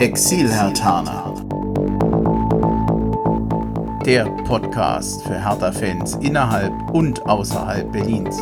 Exil-Herthaner. Der Podcast für Hertha-Fans innerhalb und außerhalb Berlins.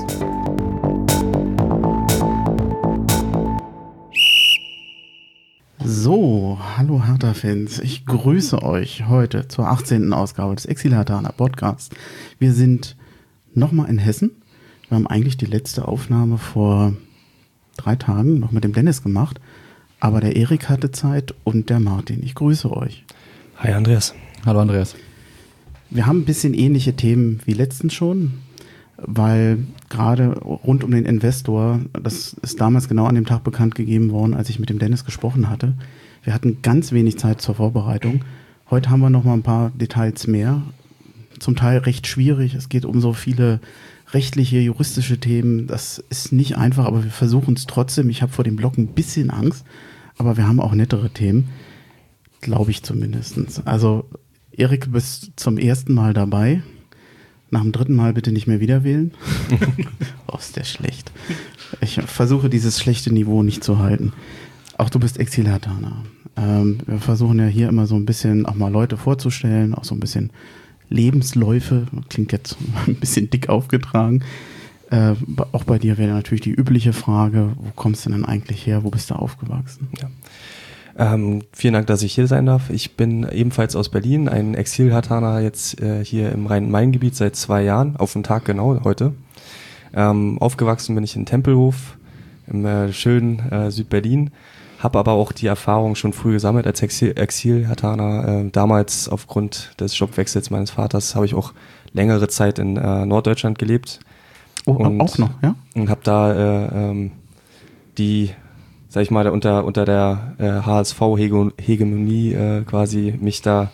So, hallo Hertha-Fans, ich grüße euch heute zur 18. Ausgabe des Exil-Herthaner Podcasts. Wir sind nochmal in Hessen. Wir haben eigentlich die letzte Aufnahme vor 3 Tagen noch mit dem Dennis gemacht, aber der Erik hatte Zeit und der Martin. Ich grüße euch. Hi Andreas. Hallo Andreas. Wir haben ein bisschen ähnliche Themen wie letztens schon, weil gerade rund um den Investor, das ist damals genau an dem Tag bekannt gegeben worden, als ich mit dem Dennis gesprochen hatte. Wir hatten ganz wenig Zeit zur Vorbereitung. Heute haben wir noch mal ein paar Details mehr, zum Teil recht schwierig. Es geht um so viele rechtliche, juristische Themen. Das ist nicht einfach, aber wir versuchen es trotzdem. Ich habe vor dem Blog ein bisschen Angst, aber wir haben auch nettere Themen, glaube ich zumindest. Also Erik, du bist zum ersten Mal dabei. Nach dem 3. Mal bitte nicht mehr wieder wählen. Oh, ist der schlecht. Ich versuche, dieses schlechte Niveau nicht zu halten. Auch du bist Exil-Herthaner. Wir versuchen ja hier immer so ein bisschen auch mal Leute vorzustellen, auch so ein bisschen Lebensläufe. Klingt jetzt ein bisschen dick aufgetragen. Auch bei dir wäre natürlich die übliche Frage, wo kommst du denn eigentlich her? Wo bist du aufgewachsen? Ja. Vielen Dank, dass ich hier sein darf. Ich bin ebenfalls aus Berlin, ein Exil-Herthaner jetzt hier im Rhein-Main-Gebiet seit 2 Jahren, auf den Tag genau heute. Aufgewachsen bin ich in Tempelhof im schönen Südberlin, habe aber auch die Erfahrung schon früh gesammelt als Exil-Herthaner. Damals aufgrund des Jobwechsels meines Vaters habe ich auch längere Zeit in Norddeutschland gelebt. Oh, auch noch, ja? Und habe da die, sag ich mal, unter der HSV-Hegemonie quasi mich da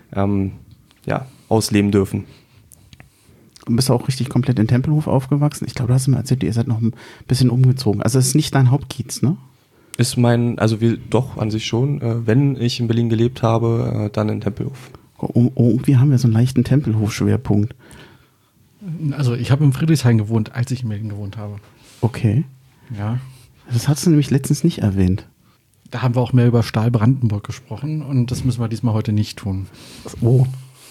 ausleben dürfen. Und bist du auch richtig komplett in Tempelhof aufgewachsen? Ich glaube, du hast mir erzählt, ihr seid noch ein bisschen umgezogen. Also es ist nicht dein Hauptkiez, ne? Ist doch an sich schon. Wenn ich in Berlin gelebt habe, dann in Tempelhof. Irgendwie haben wir so einen leichten Tempelhof-Schwerpunkt. Also ich habe in Friedrichshain gewohnt, als ich in Berlin gewohnt habe. Okay. Ja. Das hast du nämlich letztens nicht erwähnt. Da haben wir auch mehr über Stahl-Brandenburg gesprochen und das müssen wir diesmal heute nicht tun. Oh.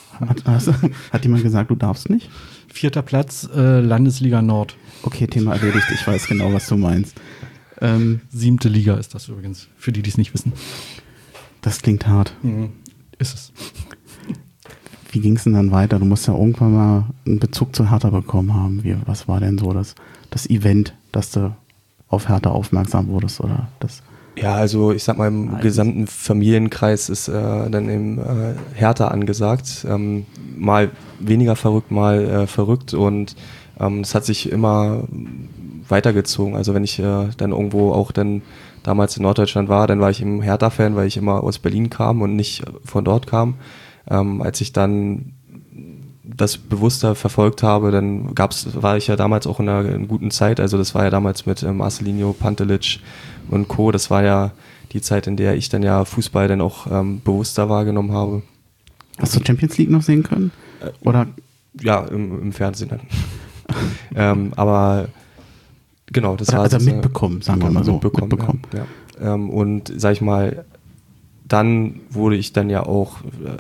Hat jemand gesagt, du darfst nicht? 4. Platz, Landesliga Nord. Okay, Thema erledigt. Ich weiß genau, was du meinst. 7. Liga ist das übrigens, für die es nicht wissen. Das klingt hart. Ist es. Wie ging es denn dann weiter? Du musst ja irgendwann mal einen Bezug zu Hertha bekommen haben. Was war denn so das Event, dass du auf Hertha aufmerksam wurdest? Oder das? Ja, also ich sag mal, im gesamten Familienkreis ist dann eben Hertha angesagt. Mal weniger verrückt, mal verrückt und es hat sich immer weitergezogen. Also wenn ich dann irgendwo auch dann damals in Norddeutschland war, dann war ich eben Hertha-Fan, weil ich immer aus Berlin kam und nicht von dort kam. Als ich dann das bewusster verfolgt habe, dann war ich ja damals auch in einer guten Zeit. Also das war ja damals mit Marcelinho, Pantelic und Co. Das war ja die Zeit, in der ich dann ja Fußball dann auch bewusster wahrgenommen habe. Hast du Champions League noch sehen können? Oder? Ja, im Fernsehen dann. Aber genau, das war... Also mitbekommen, sagen wir mal so. Mitbekommen. Ja. Und sag ich mal, dann wurde ich dann ja auch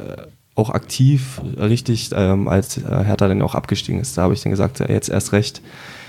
aktiv, richtig, als Hertha dann auch abgestiegen ist. Da habe ich dann gesagt, jetzt erst recht.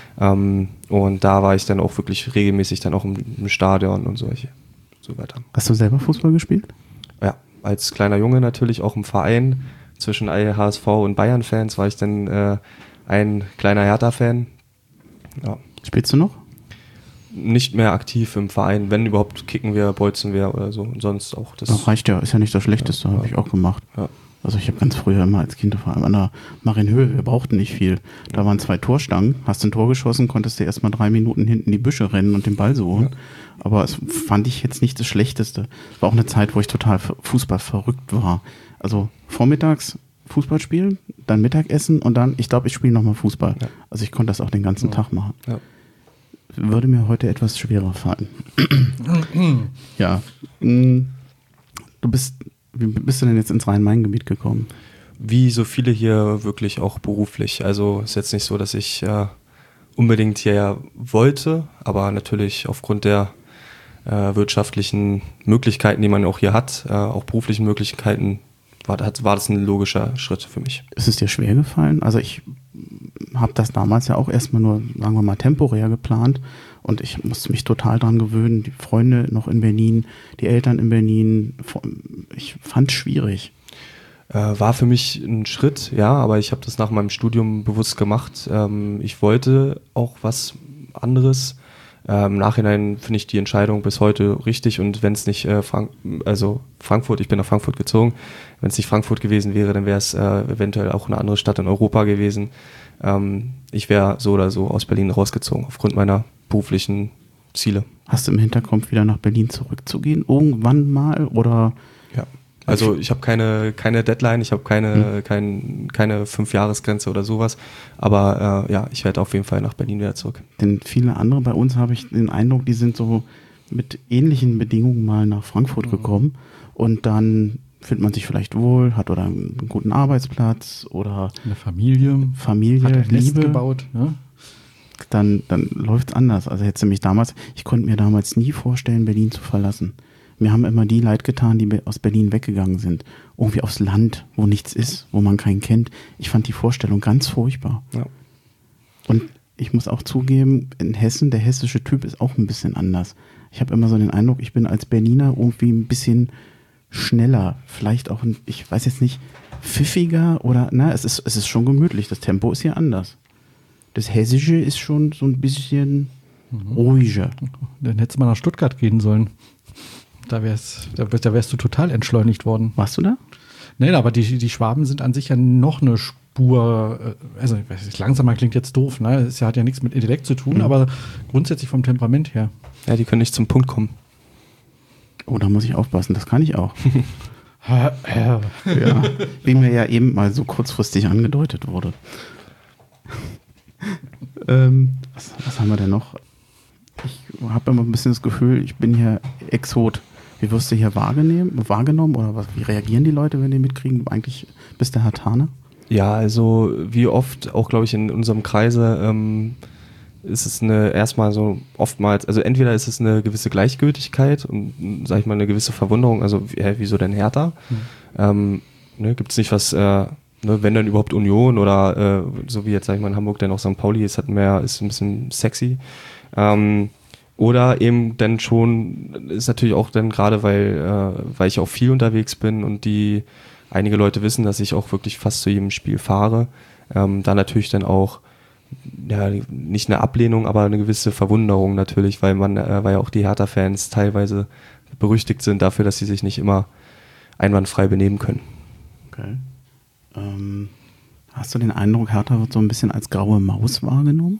Und da war ich dann auch wirklich regelmäßig dann auch im Stadion und so weiter. Hast du selber Fußball gespielt? Ja, als kleiner Junge natürlich auch im Verein. Zwischen HSV und Bayern-Fans war ich dann ein kleiner Hertha-Fan. Ja. Spielst du noch? Nicht mehr aktiv im Verein. Wenn überhaupt kicken wir, bolzen wir oder so. Und sonst auch. Das reicht ja, ist ja nicht das Schlechteste, habe ich auch gemacht. Ja. Also ich habe ganz früher immer als Kind vor allem an der Marienhöhe, wir brauchten nicht viel. Da waren 2 Torstangen, hast ein Tor geschossen, konntest du erstmal 3 Minuten hinten die Büsche rennen und den Ball suchen. Ja. Aber es fand ich jetzt nicht das Schlechteste. War auch eine Zeit, wo ich total Fußball verrückt war. Also vormittags Fußball spielen, dann Mittagessen und dann, ich glaube, ich spiele nochmal Fußball. Ja. Also ich konnte das auch den ganzen Tag machen. Ja. Würde mir heute etwas schwerer fallen. Ja. Wie bist du denn jetzt ins Rhein-Main-Gebiet gekommen? Wie so viele hier wirklich auch beruflich. Also ist jetzt nicht so, dass ich unbedingt hierher wollte, aber natürlich aufgrund der wirtschaftlichen Möglichkeiten, die man auch hier hat, auch beruflichen Möglichkeiten, war das ein logischer Schritt für mich. Ist es dir schwer gefallen? Also ich habe das damals ja auch erstmal nur, sagen wir mal, temporär geplant und ich musste mich total dran gewöhnen. Die Freunde noch in Berlin, die Eltern in Berlin. Ich fand es schwierig. War für mich ein Schritt, ja, aber ich habe das nach meinem Studium bewusst gemacht. Ich wollte auch was anderes. Im Nachhinein finde ich die Entscheidung bis heute richtig und wenn es nicht Frankfurt, ich bin nach Frankfurt gezogen, wenn es nicht Frankfurt gewesen wäre, dann wäre es eventuell auch eine andere Stadt in Europa gewesen. Ich wäre so oder so aus Berlin rausgezogen, aufgrund meiner beruflichen Ziele. Hast du im Hinterkopf, wieder nach Berlin zurückzugehen, irgendwann mal, oder? Ja. Also ich habe keine Deadline, ich habe keine 5-Jahres-Grenze oder sowas, aber ich werde auf jeden Fall nach Berlin wieder zurück. Denn viele andere bei uns, habe ich den Eindruck, die sind so mit ähnlichen Bedingungen mal nach Frankfurt gekommen und dann fühlt man sich vielleicht wohl, hat oder einen guten Arbeitsplatz oder eine Familie, hat ein Nest gebaut, ne? Dann läuft es anders. Also ich konnte mir damals nie vorstellen, Berlin zu verlassen. Mir haben immer die leid getan, die aus Berlin weggegangen sind. Irgendwie aufs Land, wo nichts ist, wo man keinen kennt. Ich fand die Vorstellung ganz furchtbar. Ja. Und ich muss auch zugeben, in Hessen, der hessische Typ ist auch ein bisschen anders. Ich habe immer so den Eindruck, ich bin als Berliner irgendwie ein bisschen schneller. Vielleicht auch, ich weiß jetzt nicht, pfiffiger oder, es ist schon gemütlich. Das Tempo ist hier anders. Das Hessische ist schon so ein bisschen ruhiger. Dann hättest du mal nach Stuttgart gehen sollen. Da wärst du total entschleunigt worden. Warst du da? Nein, aber die Schwaben sind an sich ja noch eine Spur, also langsamer klingt jetzt doof, ne? Es hat ja nichts mit Intellekt zu tun, aber grundsätzlich vom Temperament her. Ja, die können nicht zum Punkt kommen. Oh, da muss ich aufpassen, das kann ich auch. Ja, wie mir ja eben mal so kurzfristig angedeutet wurde. Was haben wir denn noch? Ich habe immer ein bisschen das Gefühl, ich bin hier Exot. Wie wirst du hier wahrgenommen oder wie reagieren die Leute, wenn die mitkriegen, eigentlich bist der Herr Thaner? Ja, also wie oft, auch glaube ich in unserem Kreise, ist es erstmal so oftmals, also entweder ist es eine gewisse Gleichgültigkeit und, sag ich mal, eine gewisse Verwunderung, also wieso denn Hertha? Gibt es nicht was, wenn dann überhaupt Union oder so wie jetzt, sag ich mal, in Hamburg, dann auch St. Pauli ist ein bisschen sexy. Oder eben dann schon, ist natürlich auch dann gerade, weil ich auch viel unterwegs bin und einige Leute wissen, dass ich auch wirklich fast zu jedem Spiel fahre, da natürlich dann auch, nicht eine Ablehnung, aber eine gewisse Verwunderung natürlich, weil ja auch die Hertha-Fans teilweise berüchtigt sind dafür, dass sie sich nicht immer einwandfrei benehmen können. Okay. Hast du den Eindruck, Hertha wird so ein bisschen als graue Maus wahrgenommen?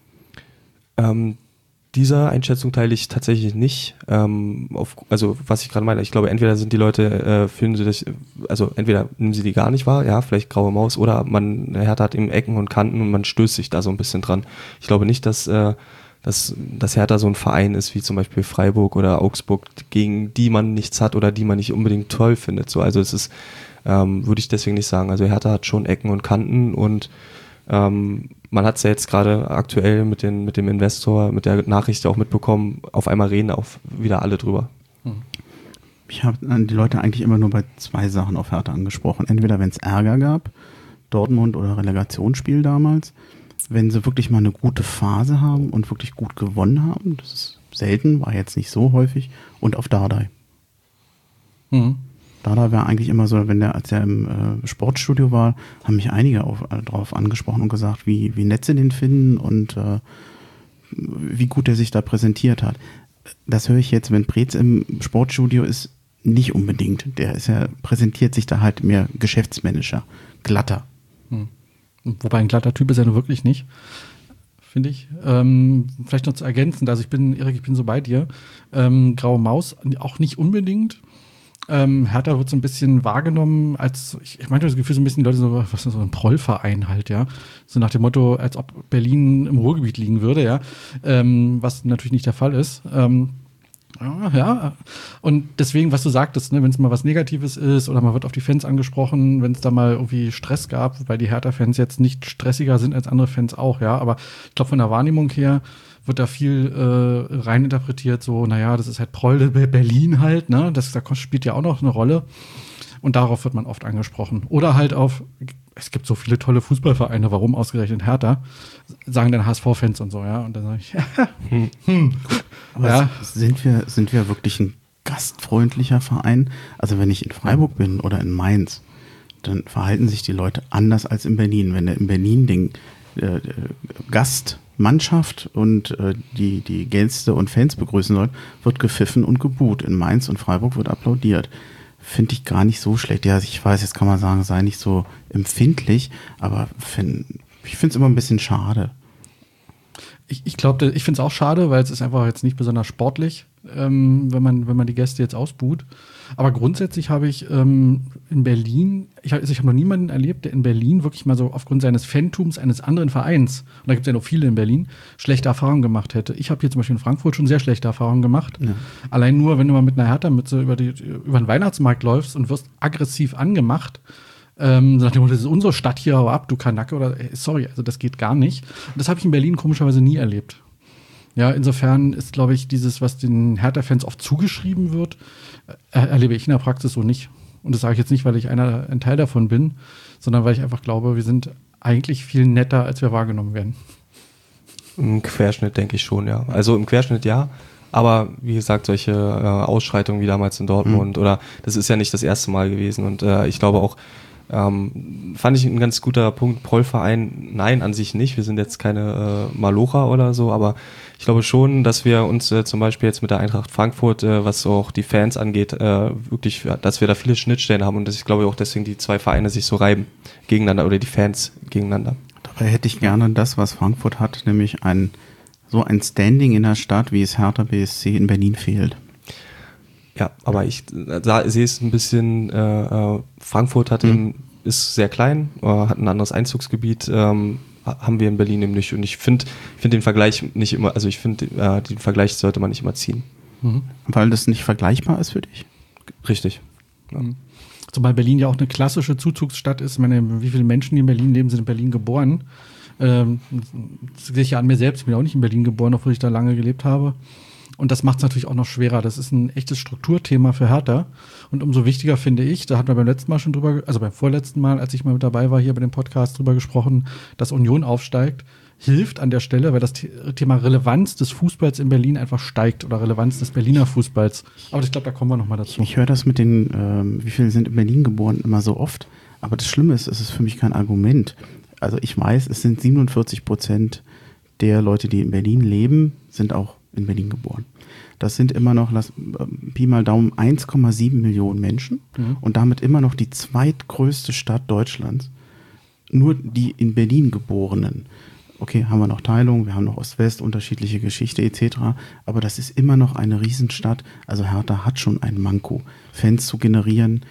Diese Einschätzung teile ich tatsächlich nicht. Also was ich gerade meine, ich glaube, entweder sind die Leute, fühlen sie sich, also entweder nehmen sie die gar nicht wahr, ja, vielleicht graue Maus, oder Hertha hat eben Ecken und Kanten und man stößt sich da so ein bisschen dran. Ich glaube nicht, dass Hertha so ein Verein ist wie zum Beispiel Freiburg oder Augsburg, gegen die man nichts hat oder die man nicht unbedingt toll findet. So, also es ist, würde ich deswegen nicht sagen. Also Hertha hat schon Ecken und Kanten und man hat es ja jetzt gerade aktuell mit dem Investor, mit der Nachricht auch mitbekommen, auf einmal reden auch wieder alle drüber. Ich habe die Leute eigentlich immer nur bei 2 Sachen auf Hertha angesprochen. Entweder wenn es Ärger gab, Dortmund oder Relegationsspiel damals, wenn sie wirklich mal eine gute Phase haben und wirklich gut gewonnen haben, das ist selten, war jetzt nicht so häufig, und auf Dardai. Dardai war eigentlich immer so, als er im Sportstudio war, haben mich einige drauf angesprochen und gesagt, wie nett sie den finden und wie gut er sich da präsentiert hat. Das höre ich jetzt, wenn Preetz im Sportstudio ist, nicht unbedingt. Präsentiert sich da halt mehr geschäftsmännischer, glatter. Wobei ein glatter Typ ist er nur wirklich nicht, finde ich. Vielleicht noch zu ergänzen, also Erik, ich bin so bei dir. Graue Maus auch nicht unbedingt. Hertha wird so ein bisschen wahrgenommen als, ich meinte das Gefühl, so ein bisschen die Leute so, was ist so ein Prollverein halt, ja. So nach dem Motto, als ob Berlin im Ruhrgebiet liegen würde, ja. Was natürlich nicht der Fall ist. Ja, und deswegen, was du sagtest, ne, wenn es mal was Negatives ist oder man wird auf die Fans angesprochen, wenn es da mal irgendwie Stress gab, wobei die Hertha-Fans jetzt nicht stressiger sind als andere Fans auch, ja, aber ich glaube, von der Wahrnehmung her wird da viel reininterpretiert, so, naja, das ist halt Proll Berlin halt, ne, da spielt ja auch noch eine Rolle und darauf wird man oft angesprochen. Oder halt auf, es gibt so viele tolle Fußballvereine, warum ausgerechnet Hertha, sagen dann HSV-Fans und so, ja, und dann sage ich, Aber ja. sind wir wirklich ein gastfreundlicher Verein? Also wenn ich in Freiburg bin oder in Mainz, dann verhalten sich die Leute anders als in Berlin. Wenn in Berlin den Gastmannschaft und die Gäste und Fans begrüßen soll, wird gepfiffen und geboot. In Mainz und Freiburg wird applaudiert. Finde ich gar nicht so schlecht. Ja, ich weiß, jetzt kann man sagen, sei nicht so empfindlich, aber ich finde es immer ein bisschen schade. Ich glaube, ich finde es auch schade, weil es ist einfach jetzt nicht besonders sportlich, wenn man die Gäste jetzt ausbuht. Aber grundsätzlich habe ich in Berlin, ich habe noch niemanden erlebt, der in Berlin wirklich mal so aufgrund seines Fantums eines anderen Vereins, und da gibt es ja noch viele in Berlin, schlechte Erfahrungen gemacht hätte. Ich habe hier zum Beispiel in Frankfurt schon sehr schlechte Erfahrungen gemacht. Ja. Allein nur, wenn du mal mit einer Hertha-Mütze über den Weihnachtsmarkt läufst und wirst aggressiv angemacht, nach dem Motto, das ist unsere Stadt hier, hau ab, du Kanacke, oder sorry, also das geht gar nicht. Und das habe ich in Berlin komischerweise nie erlebt. Ja, insofern ist, glaube ich, dieses, was den Hertha-Fans oft zugeschrieben wird, erlebe ich in der Praxis so nicht. Und das sage ich jetzt nicht, weil ich ein Teil davon bin, sondern weil ich einfach glaube, wir sind eigentlich viel netter, als wir wahrgenommen werden. Im Querschnitt denke ich schon, ja. Also im Querschnitt ja, aber wie gesagt, solche Ausschreitungen wie damals in Dortmund oder das ist ja nicht das erste Mal gewesen und ich glaube auch, fand ich ein ganz guter Punkt, Prollverein, nein, an sich nicht, wir sind jetzt keine Malocher oder so, aber ich glaube schon, dass wir uns zum Beispiel jetzt mit der Eintracht Frankfurt, was auch die Fans angeht, wirklich, dass wir da viele Schnittstellen haben und dass ich glaube auch deswegen die zwei Vereine sich so reiben gegeneinander oder die Fans gegeneinander. Dabei hätte ich gerne das, was Frankfurt hat, nämlich so ein Standing in der Stadt, wie es Hertha BSC in Berlin fehlt. Ja, aber ich sehe es ein bisschen, Frankfurt ist sehr klein, hat ein anderes Einzugsgebiet, haben wir in Berlin eben nicht. Und ich finde den Vergleich nicht immer, also ich finde, den Vergleich sollte man nicht immer ziehen. Mhm. Weil das nicht vergleichbar ist für dich? Richtig. Ja. Zumal Berlin ja auch eine klassische Zuzugsstadt ist. Ich meine, wie viele Menschen, die in Berlin leben, sind in Berlin geboren. Das sehe ich ja an mir selbst. Ich bin auch nicht in Berlin geboren, obwohl ich da lange gelebt habe. Und das macht es natürlich auch noch schwerer. Das ist ein echtes Strukturthema für Hertha. Und umso wichtiger finde ich, da hatten wir beim letzten Mal schon drüber, also beim vorletzten Mal, als ich mal mit dabei war, hier bei dem Podcast drüber gesprochen, dass Union aufsteigt, hilft an der Stelle, weil das Thema Relevanz des Fußballs in Berlin einfach steigt oder Relevanz des Berliner Fußballs. Aber ich glaube, da kommen wir nochmal dazu. Ich höre das mit den, wie viele sind in Berlin geboren, immer so oft. Aber das Schlimme ist, es ist für mich kein Argument. Also ich weiß, es sind 47% der Leute, die in Berlin leben, sind auch in Berlin geboren. Das sind immer noch, Pi mal Daumen, 1,7 Millionen Menschen und damit immer noch die zweitgrößte Stadt Deutschlands. Nur die in Berlin Geborenen. Okay, haben wir noch Teilung, wir haben noch Ost-West, unterschiedliche Geschichte etc. Aber das ist immer noch eine Riesenstadt. Also Hertha hat schon ein Manko. Fans zu generieren,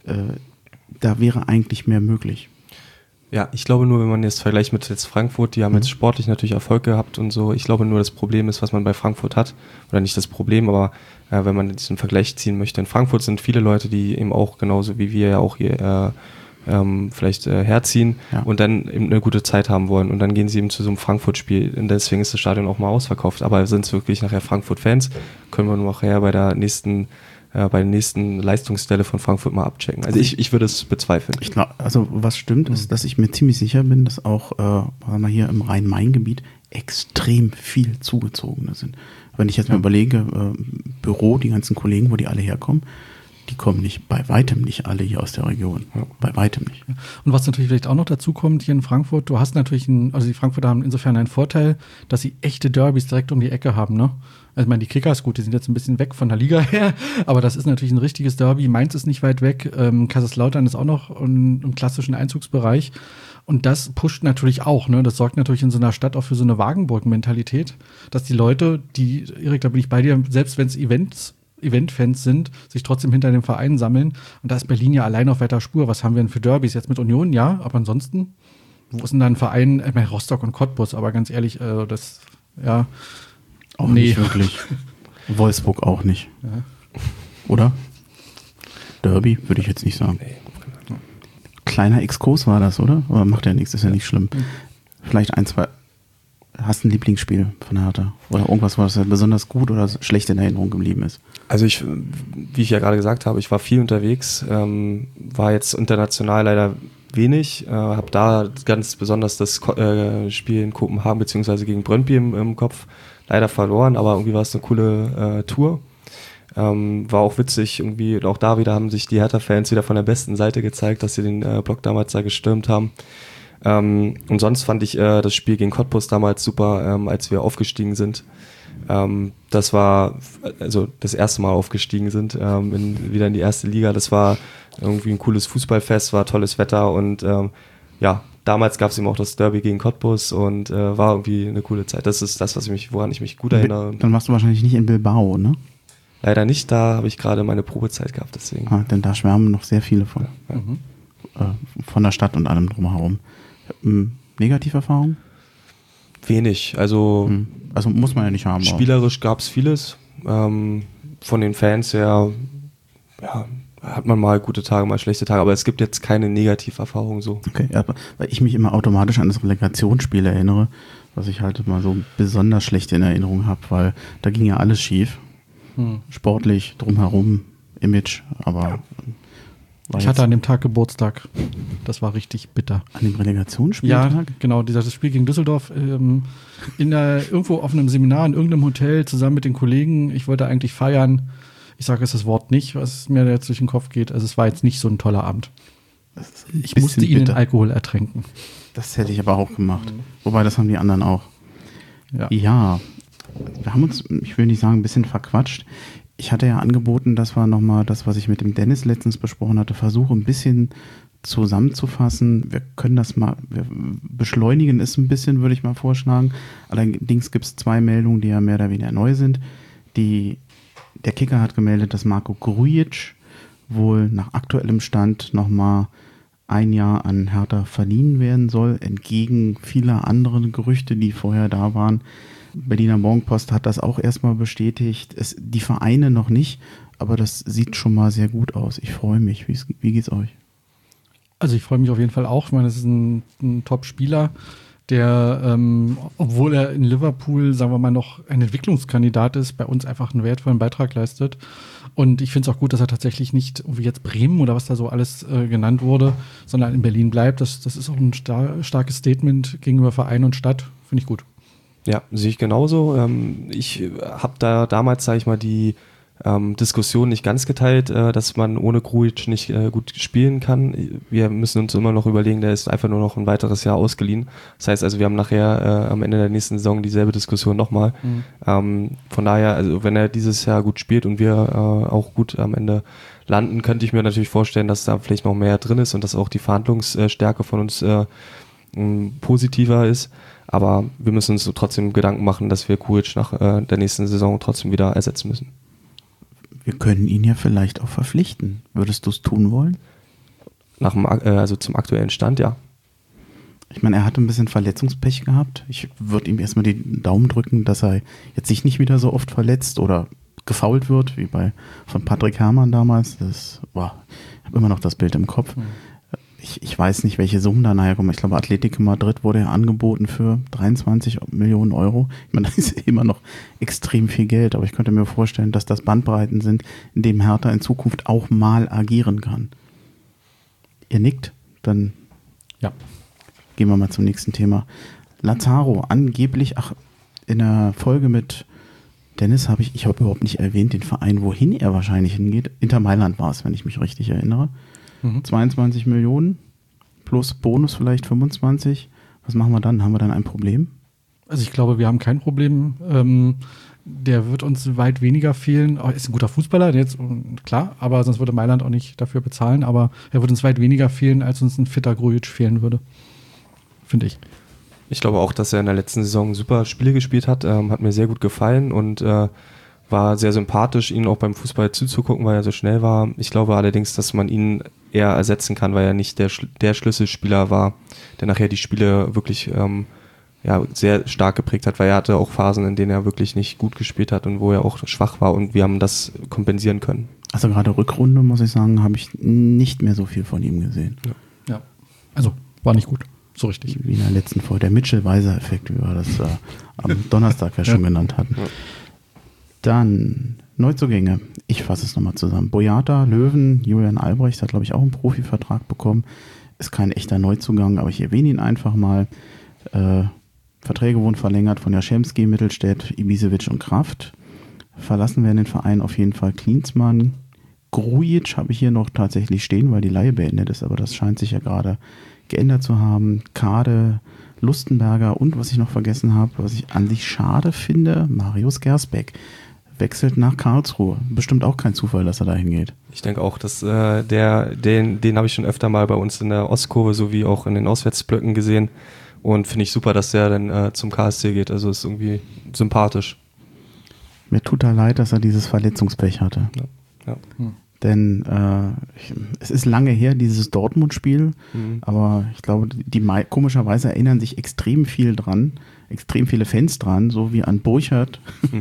da wäre eigentlich mehr möglich. Ja, ich glaube nur, wenn man jetzt vergleicht mit jetzt Frankfurt, die haben jetzt sportlich natürlich Erfolg gehabt und so. Ich glaube nur, das Problem ist, was man bei Frankfurt hat. Oder nicht das Problem, aber wenn man diesen Vergleich ziehen möchte. In Frankfurt sind viele Leute, die eben auch genauso wie wir ja auch hier vielleicht herziehen und dann eben eine gute Zeit haben wollen. Und dann gehen sie eben zu so einem Frankfurt-Spiel. Und deswegen ist das Stadion auch mal ausverkauft. Aber sind es wirklich nachher Frankfurt-Fans, können wir nachher bei der nächsten Leistungsstelle von Frankfurt mal abchecken. Also ich würde es bezweifeln. Ich glaube, also was stimmt, ist, dass ich mir ziemlich sicher bin, dass auch hier im Rhein-Main-Gebiet extrem viel Zugezogene sind. Wenn ich jetzt mal überlege, Büro, die ganzen Kollegen, wo die alle herkommen, die kommen bei weitem nicht alle hier aus der Region. Ja. Bei weitem nicht. Und was natürlich vielleicht auch noch dazu kommt hier in Frankfurt, du hast natürlich die Frankfurter haben insofern einen Vorteil, dass sie echte Derbys direkt um die Ecke haben, ne? Also ich meine, die Kickers, gut, die sind jetzt ein bisschen weg von der Liga her, aber das ist natürlich ein richtiges Derby. Mainz ist nicht weit weg, Kaiserslautern ist auch noch im klassischen Einzugsbereich. Und das pusht natürlich auch, ne? Das sorgt natürlich in so einer Stadt auch für so eine Wagenburg-Mentalität, dass die Leute, Erik, da bin ich bei dir, selbst wenn es Eventfans sind, sich trotzdem hinter dem Verein sammeln. Und da ist Berlin ja allein auf weiter Spur. Was haben wir denn für Derbys? Jetzt mit Union, ja, aber ansonsten, wo ist denn da ein Verein? Ich meine, Rostock und Cottbus, aber ganz ehrlich, das, ja, auch nicht wirklich. Wolfsburg auch nicht. Ja. Oder? Derby würde ich jetzt nicht sagen. Nee. Kleiner Exkurs war das, oder? Aber macht ja nichts, ist ja nicht schlimm. Vielleicht ein, zwei. Hast du ein Lieblingsspiel von Hertha? Oder irgendwas, was besonders gut oder schlecht in Erinnerung geblieben ist? Also wie ich ja gerade gesagt habe, ich war viel unterwegs, war jetzt international leider wenig, habe da ganz besonders das Spiel in Kopenhagen bzw. gegen Brøndby im Kopf leider verloren, aber irgendwie war es eine coole Tour. War auch witzig, irgendwie, und auch da wieder haben sich die Hertha-Fans wieder von der besten Seite gezeigt, dass sie den Block damals da gestürmt haben. Und sonst fand ich das Spiel gegen Cottbus damals super, als wir aufgestiegen sind. Das war also das erste Mal aufgestiegen sind, wieder in die erste Liga. Das war irgendwie ein cooles Fußballfest, war tolles Wetter und ja, damals gab es eben auch das Derby gegen Cottbus und war irgendwie eine coole Zeit. Das ist das, woran ich mich gut erinnere. Dann warst du wahrscheinlich nicht in Bilbao, ne? Leider nicht, da habe ich gerade meine Probezeit gehabt, deswegen. Denn da schwärmen noch sehr viele von. Ja. Von der Stadt und allem drumherum. Negativerfahrung? Wenig, also muss man ja nicht haben. Spielerisch gab es vieles. Von den Fans her, ja, hat man mal gute Tage, mal schlechte Tage, aber es gibt jetzt keine Negativerfahrung so. Okay, ja, weil ich mich immer automatisch an das Relegationsspiel erinnere, was ich halt mal so besonders schlecht in Erinnerung habe, weil da ging ja alles schief. Sportlich, drumherum, Image, aber ich hatte an dem Tag Geburtstag. Das war richtig bitter. An dem Relegationsspieltag? Ja, genau. Das Spiel gegen Düsseldorf irgendwo auf einem Seminar in irgendeinem Hotel zusammen mit den Kollegen. Ich wollte eigentlich feiern. Ich sage jetzt das Wort nicht, was mir jetzt durch den Kopf geht. Also es war jetzt nicht so ein toller Abend. Ich musste ihn in Alkohol ertränken. Das hätte ich aber auch gemacht. Wobei, das haben die anderen auch. Ja, wir haben uns, ich will nicht sagen, ein bisschen verquatscht. Ich hatte ja angeboten, dass wir nochmal das, was ich mit dem Dennis letztens besprochen hatte, versuchen, ein bisschen zusammenzufassen. Wir können das mal, wir beschleunigen es ein bisschen, würde ich mal vorschlagen. Allerdings gibt es 2 Meldungen, die ja mehr oder weniger neu sind. Der Kicker hat gemeldet, dass Marko Grujic wohl nach aktuellem Stand nochmal 1 Jahr an Hertha verliehen werden soll, entgegen vieler anderen Gerüchte, die vorher da waren. Berliner Morgenpost hat das auch erstmal bestätigt. Die Vereine noch nicht, aber das sieht schon mal sehr gut aus. Ich freue mich. Wie geht's euch? Also ich freue mich auf jeden Fall auch. Ich meine, das ist ein Top-Spieler, der, obwohl er in Liverpool, sagen wir mal, noch ein Entwicklungskandidat ist, bei uns einfach einen wertvollen Beitrag leistet. Und ich finde es auch gut, dass er tatsächlich nicht, wie jetzt Bremen oder was da so alles genannt wurde, sondern in Berlin bleibt. Das ist auch ein starkes Statement gegenüber Verein und Stadt. Finde ich gut. Ja, sehe ich genauso. Ich habe da damals, sage ich mal, die Diskussion nicht ganz geteilt, dass man ohne Grujic nicht gut spielen kann. Wir müssen uns immer noch überlegen, der ist einfach nur noch ein weiteres Jahr ausgeliehen. Das heißt also, wir haben nachher am Ende der nächsten Saison dieselbe Diskussion nochmal. Von daher, also wenn er dieses Jahr gut spielt und wir auch gut am Ende landen, könnte ich mir natürlich vorstellen, dass da vielleicht noch mehr drin ist und dass auch die Verhandlungsstärke von uns positiver ist. Aber wir müssen uns so trotzdem Gedanken machen, dass wir Grujic nach der nächsten Saison trotzdem wieder ersetzen müssen. Wir können ihn ja vielleicht auch verpflichten. Würdest du es tun wollen? Also zum aktuellen Stand, ja. Ich meine, er hatte ein bisschen Verletzungspech gehabt. Ich würde ihm erstmal die Daumen drücken, dass er jetzt sich nicht wieder so oft verletzt oder gefoult wird, wie von Patrick Herrmann damals. Ich habe immer noch das Bild im Kopf. Ich weiß nicht, welche Summen da nachher kommen. Ich glaube, Atletico Madrid wurde ja angeboten für 23 Millionen Euro. Ich meine, das ist immer noch extrem viel Geld, aber ich könnte mir vorstellen, dass das Bandbreiten sind, in denen Hertha in Zukunft auch mal agieren kann. Ihr nickt? Dann gehen wir mal zum nächsten Thema. Lazaro, angeblich, in der Folge mit Dennis habe ich habe überhaupt nicht erwähnt, den Verein, wohin er wahrscheinlich hingeht. Inter Mailand war es, wenn ich mich richtig erinnere. 22 Millionen plus Bonus vielleicht 25. Was machen wir dann? Haben wir dann ein Problem? Also ich glaube, wir haben kein Problem. Der wird uns weit weniger fehlen. Er ist ein guter Fußballer, jetzt klar, aber sonst würde Mailand auch nicht dafür bezahlen. Aber er wird uns weit weniger fehlen, als uns ein fitter Grujic fehlen würde. Finde ich. Ich glaube auch, dass er in der letzten Saison super Spiele gespielt hat. Hat mir sehr gut gefallen und war sehr sympathisch, ihn auch beim Fußball zuzugucken, weil er so schnell war. Ich glaube allerdings, dass man ihn eher ersetzen kann, weil er nicht der Schlüsselspieler war, der nachher die Spiele wirklich sehr stark geprägt hat, weil er hatte auch Phasen, in denen er wirklich nicht gut gespielt hat und wo er auch schwach war und wir haben das kompensieren können. Also gerade Rückrunde, muss ich sagen, habe ich nicht mehr so viel von ihm gesehen. Ja, also war nicht gut, so richtig. Wie in der letzten Folge, der Mitchell-Weiser-Effekt, wie wir das am Donnerstag ja schon genannt hatten. Ja. Dann Neuzugänge. Ich fasse es nochmal zusammen. Boyata, Löwen, Julian Albrecht hat, glaube ich, auch einen Profivertrag bekommen. Ist kein echter Neuzugang, aber ich erwähne ihn einfach mal. Verträge wurden verlängert von Jaschemski, Mittelstädt, Ibisevic und Kraft. Verlassen werden den Verein auf jeden Fall Klinsmann. Grujic habe ich hier noch tatsächlich stehen, weil die Leihe beendet ist, aber das scheint sich ja gerade geändert zu haben. Kade, Lustenberger und was ich noch vergessen habe, was ich an sich schade finde, Marius Gersbeck wechselt nach Karlsruhe. Bestimmt auch kein Zufall, dass er dahin geht. Ich denke auch, dass den habe ich schon öfter mal bei uns in der Ostkurve sowie auch in den Auswärtsblöcken gesehen und finde ich super, dass der dann zum KSC geht. Also ist irgendwie sympathisch. Mir tut da leid, dass er dieses Verletzungspech hatte. Ja. Denn es ist lange her, dieses Dortmund-Spiel, aber ich glaube, komischerweise erinnern sich extrem viele Fans dran, so wie an Burchard.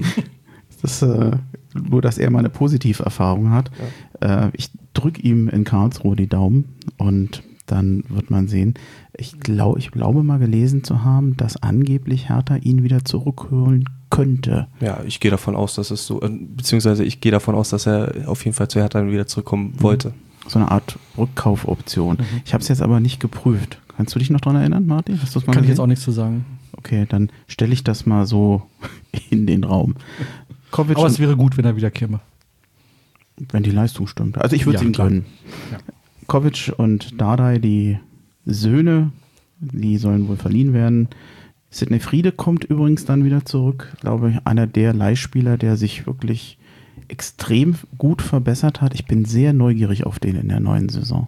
Nur, dass er mal eine Positiverfahrung hat. Ja. Ich drücke ihm in Karlsruhe die Daumen und dann wird man sehen. Ich glaube mal gelesen zu haben, dass angeblich Hertha ihn wieder zurückholen könnte. Ja, ich gehe davon aus, dass es so, beziehungsweise ich gehe davon aus, dass er auf jeden Fall zu Hertha wieder zurückkommen wollte. So eine Art Rückkaufoption. Ich habe es jetzt aber nicht geprüft. Kannst du dich noch daran erinnern, Martin? Hast du's mal Kann gesehen? ich jetzt auch nichts zu sagen. Okay, dann stelle ich das mal so in den Raum. Kovic, aber es wäre gut, wenn er wieder käme. Wenn die Leistung stimmt. Also ich würde es ihm gönnen. Ja. Kovic und Dardai, die Söhne, die sollen wohl verliehen werden. Sidney Friede kommt übrigens dann wieder zurück. Glaube ich, einer der Leihspieler, der sich wirklich extrem gut verbessert hat. Ich bin sehr neugierig auf den in der neuen Saison.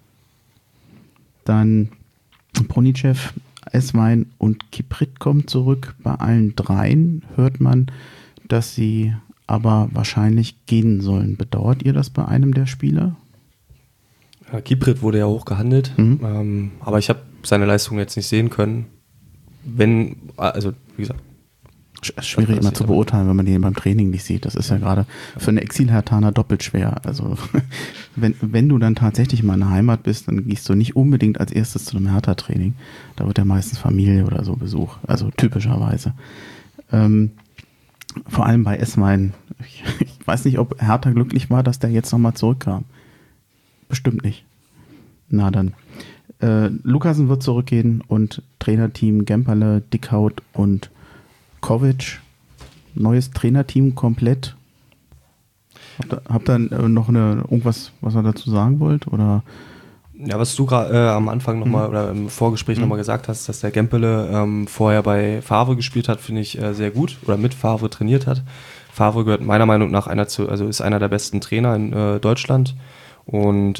Dann Pronicev, Esswein und Kiprit kommen zurück. Bei allen dreien hört man, dass sie aber wahrscheinlich gehen sollen. Bedauert ihr das bei einem der Spieler? Ja, Kiprit wurde ja hoch gehandelt, aber ich habe seine Leistung jetzt nicht sehen können. Wie gesagt. Schwierig immer zu beurteilen, wenn man den beim Training nicht sieht. Das ist ja gerade für eine Exil-Hertaner doppelt schwer. Also wenn du dann tatsächlich mal in der Heimat bist, dann gehst du nicht unbedingt als erstes zu einem Hertha-Training. Da wird ja meistens Familie oder so Besuch, also typischerweise. Vor allem bei Esswein. Ich weiß nicht, ob Hertha glücklich war, dass der jetzt nochmal zurückkam. Bestimmt nicht. Na dann. Lukasen wird zurückgehen und Trainerteam Gemperle, Dickhaut und Kovic. Neues Trainerteam komplett. Habt ihr noch irgendwas, was ihr dazu sagen wollt? Oder? Ja, was du gerade am Anfang nochmal oder im Vorgespräch nochmal gesagt hast, dass der Gempele vorher bei Favre gespielt hat, finde ich sehr gut oder mit Favre trainiert hat. Favre gehört meiner Meinung nach ist einer der besten Trainer in Deutschland und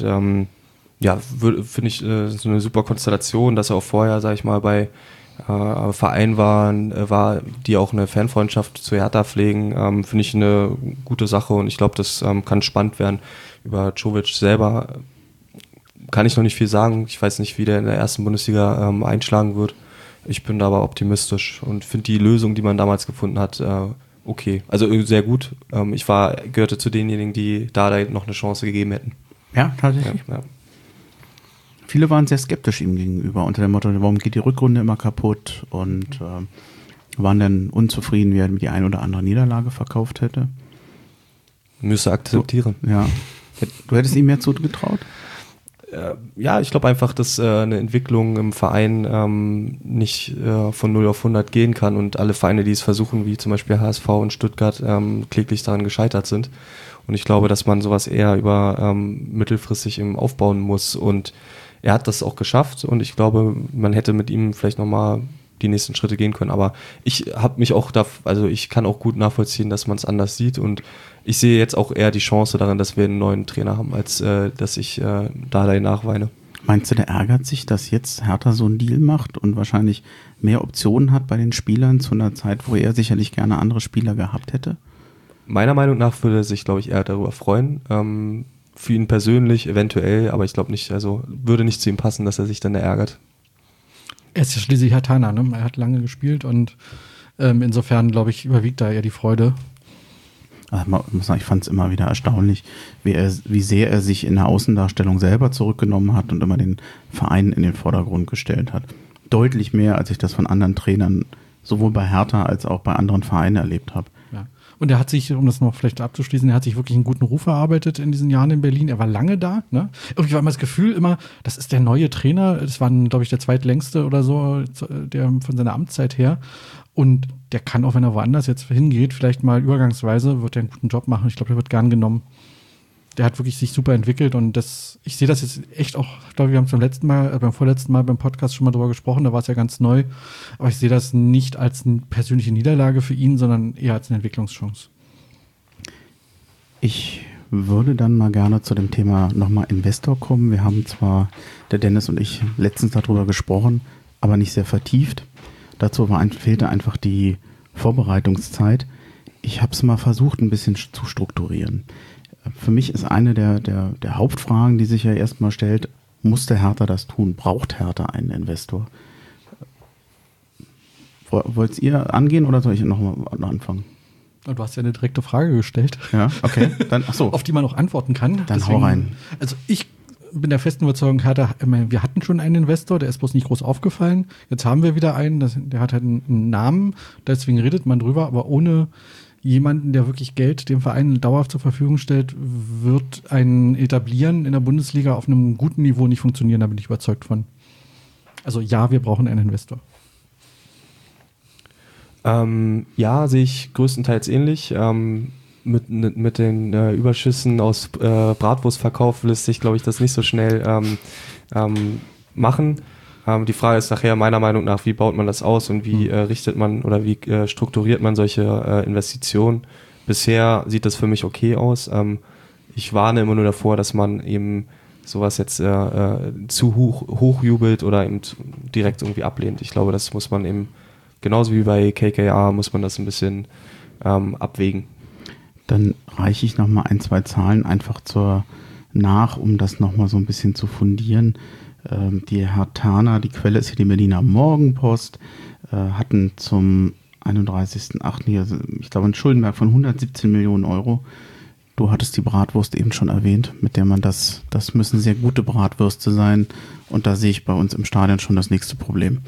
finde ich so eine super Konstellation, dass er auch vorher, sag ich mal, bei Verein war, die auch eine Fanfreundschaft zu Hertha pflegen, finde ich eine gute Sache und ich glaube, das kann spannend werden. Über Čović selber kann ich noch nicht viel sagen. Ich weiß nicht, wie der in der ersten Bundesliga einschlagen wird. Ich bin da aber optimistisch und finde die Lösung, die man damals gefunden hat, okay. Also sehr gut. Ich gehörte zu denjenigen, die da noch eine Chance gegeben hätten. Ja, tatsächlich. Ja. Viele waren sehr skeptisch ihm gegenüber, unter dem Motto, warum geht die Rückrunde immer kaputt und waren dann unzufrieden, wie er die ein oder andere Niederlage verkauft hätte. Müsste akzeptieren. Du hättest ihm mehr zugetraut? Ja, ich glaube einfach, dass eine Entwicklung im Verein nicht von 0 auf 100 gehen kann und alle Vereine, die es versuchen, wie zum Beispiel HSV und Stuttgart, kläglich daran gescheitert sind. Und ich glaube, dass man sowas eher über mittelfristig im aufbauen muss und er hat das auch geschafft und ich glaube, man hätte mit ihm vielleicht nochmal die nächsten Schritte gehen können. Aber ich habe mich auch ich kann auch gut nachvollziehen, dass man es anders sieht und ich sehe jetzt auch eher die Chance darin, dass wir einen neuen Trainer haben, als dass ich da nachweine. Meinst du, der ärgert sich, dass jetzt Hertha so einen Deal macht und wahrscheinlich mehr Optionen hat bei den Spielern zu einer Zeit, wo er sicherlich gerne andere Spieler gehabt hätte? Meiner Meinung nach würde er sich, glaube ich, eher darüber freuen. Für ihn persönlich eventuell, aber ich glaube nicht, also würde nicht zu ihm passen, dass er sich dann ärgert. Er ist ja schließlich Herthaner, ne? Er hat lange gespielt und insofern, glaube ich, überwiegt da eher die Freude. Also man muss sagen, ich fand es immer wieder erstaunlich, wie sehr er sich in der Außendarstellung selber zurückgenommen hat und immer den Verein in den Vordergrund gestellt hat. Deutlich mehr, als ich das von anderen Trainern sowohl bei Hertha als auch bei anderen Vereinen erlebt habe. Ja. Und er hat sich, um das noch vielleicht abzuschließen, er hat sich wirklich einen guten Ruf erarbeitet in diesen Jahren in Berlin. Er war lange da. Ne? Irgendwie war immer das Gefühl immer, das ist der neue Trainer. Das war, glaube ich, der zweitlängste oder so, der von seiner Amtszeit her. Und der kann auch, wenn er woanders jetzt hingeht, vielleicht mal übergangsweise, wird er einen guten Job machen. Ich glaube, der wird gern genommen. Der hat wirklich sich super entwickelt und ich sehe das jetzt echt auch, ich glaube, wir haben es beim vorletzten Mal beim Podcast schon mal drüber gesprochen, da war es ja ganz neu, aber ich sehe das nicht als eine persönliche Niederlage für ihn, sondern eher als eine Entwicklungschance. Ich würde dann mal gerne zu dem Thema nochmal Investor kommen. Wir haben zwar, der Dennis und ich, letztens darüber gesprochen, aber nicht sehr vertieft. Dazu fehlte einfach die Vorbereitungszeit. Ich habe es mal versucht, ein bisschen zu strukturieren. Für mich ist eine der Hauptfragen, die sich ja erstmal stellt, muss der Hertha das tun? Braucht Hertha einen Investor? Wollt ihr angehen oder soll ich nochmal anfangen? Du hast ja eine direkte Frage gestellt. Ja, okay. Dann, ach so. Auf die man auch antworten kann. Dann deswegen, hau rein. Also ich bin der festen Überzeugung, wir hatten schon einen Investor, der ist bloß nicht groß aufgefallen. Jetzt haben wir wieder einen, der hat halt einen Namen, deswegen redet man drüber, aber ohne jemanden, der wirklich Geld dem Verein dauerhaft zur Verfügung stellt, wird ein Etablieren in der Bundesliga auf einem guten Niveau nicht funktionieren, da bin ich überzeugt von. Also ja, wir brauchen einen Investor. Ja, sehe ich größtenteils ähnlich. Mit den Überschüssen aus Bratwurstverkauf lässt sich, glaube ich, das nicht so schnell machen. Die Frage ist nachher meiner Meinung nach, wie baut man das aus und wie richtet man oder wie strukturiert man solche Investitionen. Bisher sieht das für mich okay aus. Ich warne immer nur davor, dass man eben sowas jetzt zu hoch jubelt oder eben direkt irgendwie ablehnt. Ich glaube, das muss man eben, genauso wie bei KKR, muss man das ein bisschen abwägen. Dann reiche ich nochmal 1, 2 Zahlen einfach nach, um das nochmal so ein bisschen zu fundieren. Die Herthaner, die Quelle ist hier die Berliner Morgenpost, hatten zum 31.08. hier, ich glaube, einen Schuldenberg von 117 Millionen Euro. Du hattest die Bratwurst eben schon erwähnt, mit der man das müssen sehr gute Bratwürste sein. Und da sehe ich bei uns im Stadion schon das nächste Problem.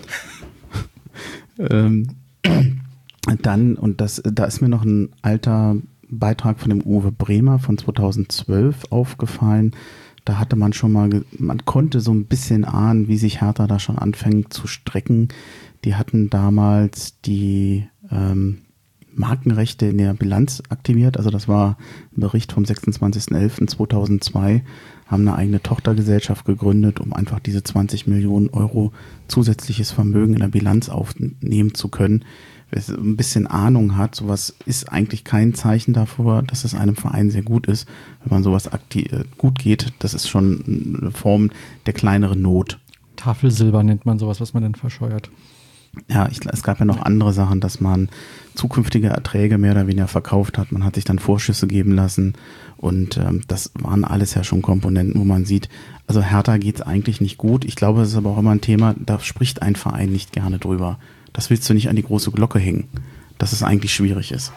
Dann, und da ist mir noch ein alter Beitrag von dem Uwe Bremer von 2012 aufgefallen. Da hatte man schon mal, man konnte so ein bisschen ahnen, wie sich Hertha da schon anfängt zu strecken. Die hatten damals die Markenrechte in der Bilanz aktiviert. Also das war ein Bericht vom 26.11.2002. Haben eine eigene Tochtergesellschaft gegründet, um einfach diese 20 Millionen Euro zusätzliches Vermögen in der Bilanz aufnehmen zu können. Wer ein bisschen Ahnung hat, sowas ist eigentlich kein Zeichen dafür, dass es einem Verein sehr gut ist. Wenn man sowas gut geht, das ist schon eine Form der kleineren Not. Tafelsilber nennt man sowas, was man dann verscheuert. Ja, es gab ja noch andere Sachen, dass man zukünftige Erträge mehr oder weniger verkauft hat. Man hat sich dann Vorschüsse geben lassen und das waren alles ja schon Komponenten, wo man sieht, also Hertha geht's eigentlich nicht gut. Ich glaube, es ist aber auch immer ein Thema, da spricht ein Verein nicht gerne drüber. Das willst du nicht an die große Glocke hängen, dass es eigentlich schwierig ist.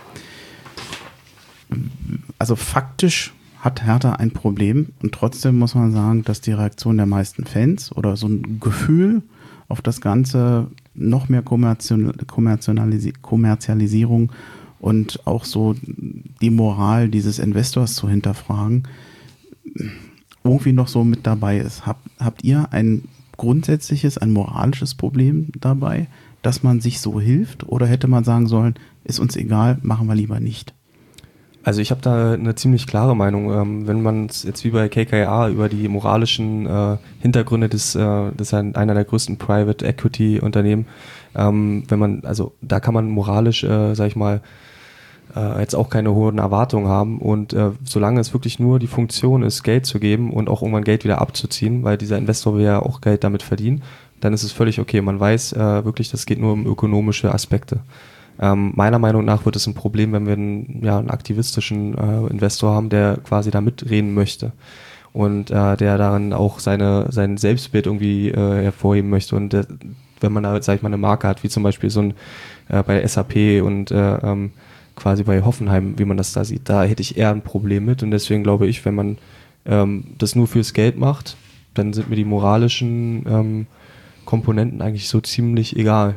Also faktisch hat Hertha ein Problem und trotzdem muss man sagen, dass die Reaktion der meisten Fans oder so ein Gefühl auf das Ganze noch mehr Kommerzialisierung und auch so die Moral dieses Investors zu hinterfragen, irgendwie noch so mit dabei ist. Habt ihr ein grundsätzliches, ein moralisches Problem dabei, dass man sich so hilft? Oder hätte man sagen sollen, ist uns egal, machen wir lieber nicht? Also ich habe da eine ziemlich klare Meinung. Wenn man jetzt wie bei KKR über die moralischen Hintergründe das ist einer der größten Private Equity Unternehmen, da kann man moralisch, sag ich mal, jetzt auch keine hohen Erwartungen haben und solange es wirklich nur die Funktion ist, Geld zu geben und auch irgendwann Geld wieder abzuziehen, weil dieser Investor will ja auch Geld damit verdienen, dann ist es völlig okay. Man weiß wirklich, das geht nur um ökonomische Aspekte. Meiner Meinung nach wird es ein Problem, wenn wir einen aktivistischen Investor haben, der quasi da mitreden möchte. und der daran auch sein Selbstbild irgendwie hervorheben möchte. Und wenn man da, sag ich mal, eine Marke hat, wie zum Beispiel so ein bei SAP und quasi bei Hoffenheim, wie man das da sieht, da hätte ich eher ein Problem mit. Und deswegen glaube ich, wenn man das nur fürs Geld macht, dann sind mir die moralischen Komponenten eigentlich so ziemlich egal.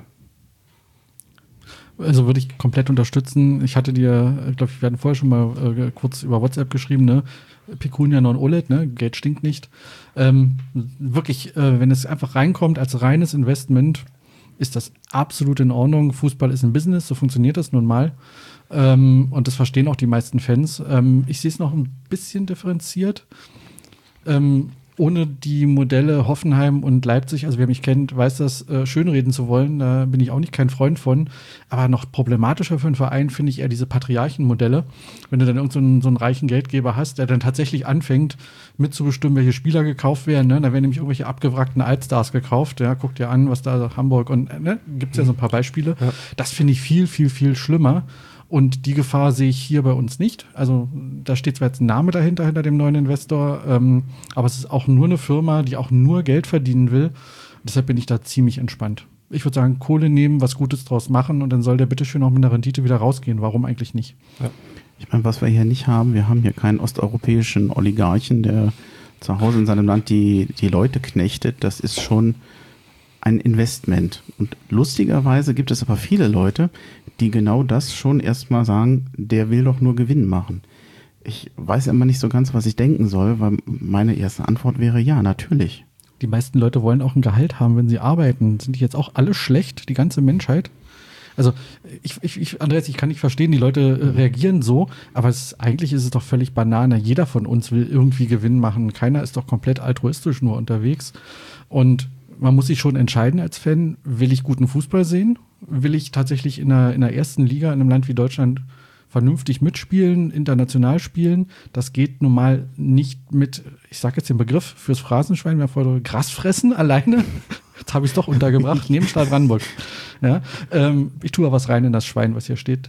Also würde ich komplett unterstützen. Ich hatte dir, glaube ich, wir hatten vorher schon mal kurz über WhatsApp geschrieben, ne? Pecunia non olet, ne? Geld stinkt nicht. Wirklich, wenn es einfach reinkommt als reines Investment, ist das absolut in Ordnung. Fußball ist ein Business, so funktioniert das nun mal. Und das verstehen auch die meisten Fans. Ich sehe es noch ein bisschen differenziert. Ohne die Modelle Hoffenheim und Leipzig, also wer mich kennt, weiß das, schönreden zu wollen, da bin ich auch nicht kein Freund von. Aber noch problematischer für einen Verein finde ich eher diese Patriarchenmodelle. Wenn du dann irgendeinen so einen reichen Geldgeber hast, der dann tatsächlich anfängt, mitzubestimmen, welche Spieler gekauft werden. Ne? Da werden nämlich irgendwelche abgewrackten Altstars gekauft. Ja? Guck dir an, was da Hamburg und gibt es ja so ein paar Beispiele. Ja. Das finde ich viel, viel, viel schlimmer. Und die Gefahr sehe ich hier bei uns nicht. Also da steht zwar jetzt ein Name dahinter, hinter dem neuen Investor, aber es ist auch nur eine Firma, die auch nur Geld verdienen will. Deshalb bin ich da ziemlich entspannt. Ich würde sagen, Kohle nehmen, was Gutes draus machen und dann soll der bitteschön auch mit einer Rendite wieder rausgehen. Warum eigentlich nicht? Ja. Ich meine, was wir hier nicht haben, wir haben hier keinen osteuropäischen Oligarchen, der zu Hause in seinem Land die Leute knechtet. Das ist schon ein Investment. Und lustigerweise gibt es aber viele Leute, die genau das schon erstmal sagen, der will doch nur Gewinn machen. Ich weiß immer nicht so ganz, was ich denken soll, weil meine erste Antwort wäre, ja, natürlich. Die meisten Leute wollen auch ein Gehalt haben, wenn sie arbeiten. Sind die jetzt auch alle schlecht, die ganze Menschheit? Also Andreas, ich kann nicht verstehen, die Leute reagieren so, aber eigentlich ist es doch völlig Banane. Jeder von uns will irgendwie Gewinn machen. Keiner ist doch komplett altruistisch nur unterwegs. Und man muss sich schon entscheiden als Fan, will ich guten Fußball sehen? Will ich tatsächlich in der ersten Liga in einem Land wie Deutschland vernünftig mitspielen, international spielen? Das geht nun mal nicht mit, ich sage jetzt den Begriff fürs Phrasenschwein, wir haben vorher Gras fressen alleine. Jetzt habe ich es doch untergebracht, neben Stadt Brandenburg. Ja, ich tue was rein in das Schwein, was hier steht.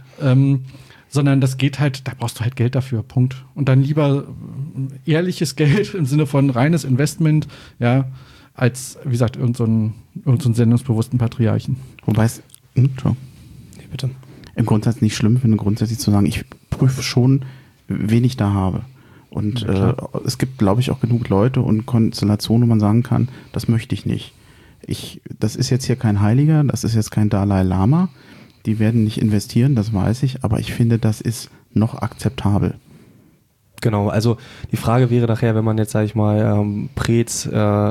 Sondern das geht halt, da brauchst du halt Geld dafür, Punkt. Und dann lieber ehrliches Geld im Sinne von reines Investment, ja, als, wie gesagt, irgend so einen sendungsbewussten Patriarchen. Wobei es, nee, bitte. Im Grundsatz nicht schlimm finde, grundsätzlich zu sagen, ich prüfe schon, wen ich da habe. Und es gibt, glaube ich, auch genug Leute und Konstellationen, wo man sagen kann, das möchte ich nicht. Das ist jetzt hier kein Heiliger, das ist jetzt kein Dalai Lama. Die werden nicht investieren, das weiß ich, aber ich finde, das ist noch akzeptabel. Genau, also die Frage wäre nachher, wenn man jetzt, sage ich mal, Preetz,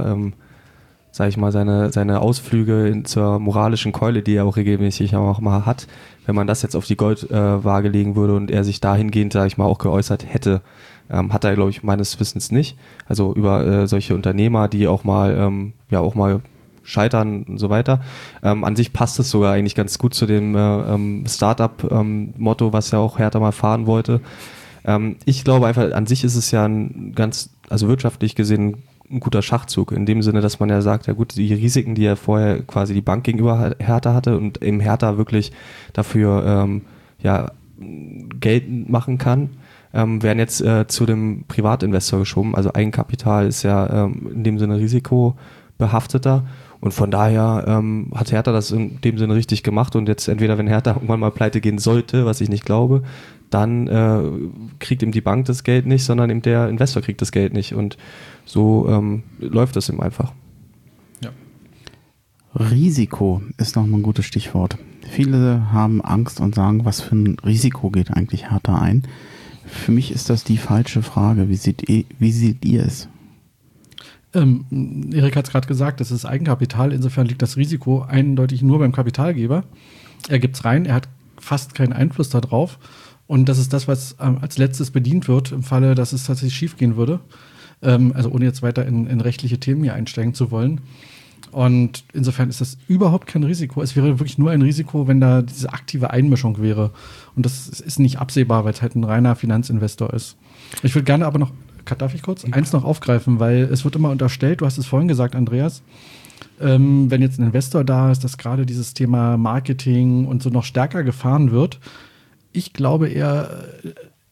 sage ich mal, seine Ausflüge zur moralischen Keule, die er auch regelmäßig auch mal hat, wenn man das jetzt auf die Goldwaage legen würde und er sich dahingehend, sage ich mal, auch geäußert hätte, hat er, glaube ich, meines Wissens nicht. Also über solche Unternehmer, die auch mal scheitern und so weiter. An sich passt es sogar eigentlich ganz gut zu dem Startup-Motto, was ja auch Hertha mal fahren wollte. Ich glaube einfach, an sich ist es ja also wirtschaftlich gesehen, ein guter Schachzug, in dem Sinne, dass man ja sagt, ja gut, die Risiken, die ja vorher quasi die Bank gegenüber Hertha hatte und eben Hertha wirklich dafür Geld machen kann, werden jetzt zu dem Privatinvestor geschoben. Also Eigenkapital ist ja in dem Sinne risikobehafteter und von daher hat Hertha das in dem Sinne richtig gemacht und jetzt entweder, wenn Hertha irgendwann mal pleite gehen sollte, was ich nicht glaube, dann kriegt eben die Bank das Geld nicht, sondern eben der Investor kriegt das Geld nicht und so läuft das eben einfach. Ja. Risiko ist nochmal ein gutes Stichwort. Viele haben Angst und sagen, was für ein Risiko geht eigentlich Hertha ein? Für mich ist das die falsche Frage. Wie seht ihr es? Erik hat es gerade gesagt, das ist Eigenkapital. Insofern liegt das Risiko eindeutig nur beim Kapitalgeber. Er gibt es rein, er hat fast keinen Einfluss darauf. Und das ist das, was als letztes bedient wird, im Falle, dass es tatsächlich schief gehen würde. Also ohne jetzt weiter in rechtliche Themen hier einsteigen zu wollen. Und insofern ist das überhaupt kein Risiko. Es wäre wirklich nur ein Risiko, wenn da diese aktive Einmischung wäre. Und das ist nicht absehbar, weil es halt ein reiner Finanzinvestor ist. Ich würde gerne aber noch, darf ich kurz, eins noch aufgreifen, weil es wird immer unterstellt, du hast es vorhin gesagt, Andreas, wenn jetzt ein Investor da ist, dass gerade dieses Thema Marketing und so noch stärker gefahren wird. Ich glaube eher,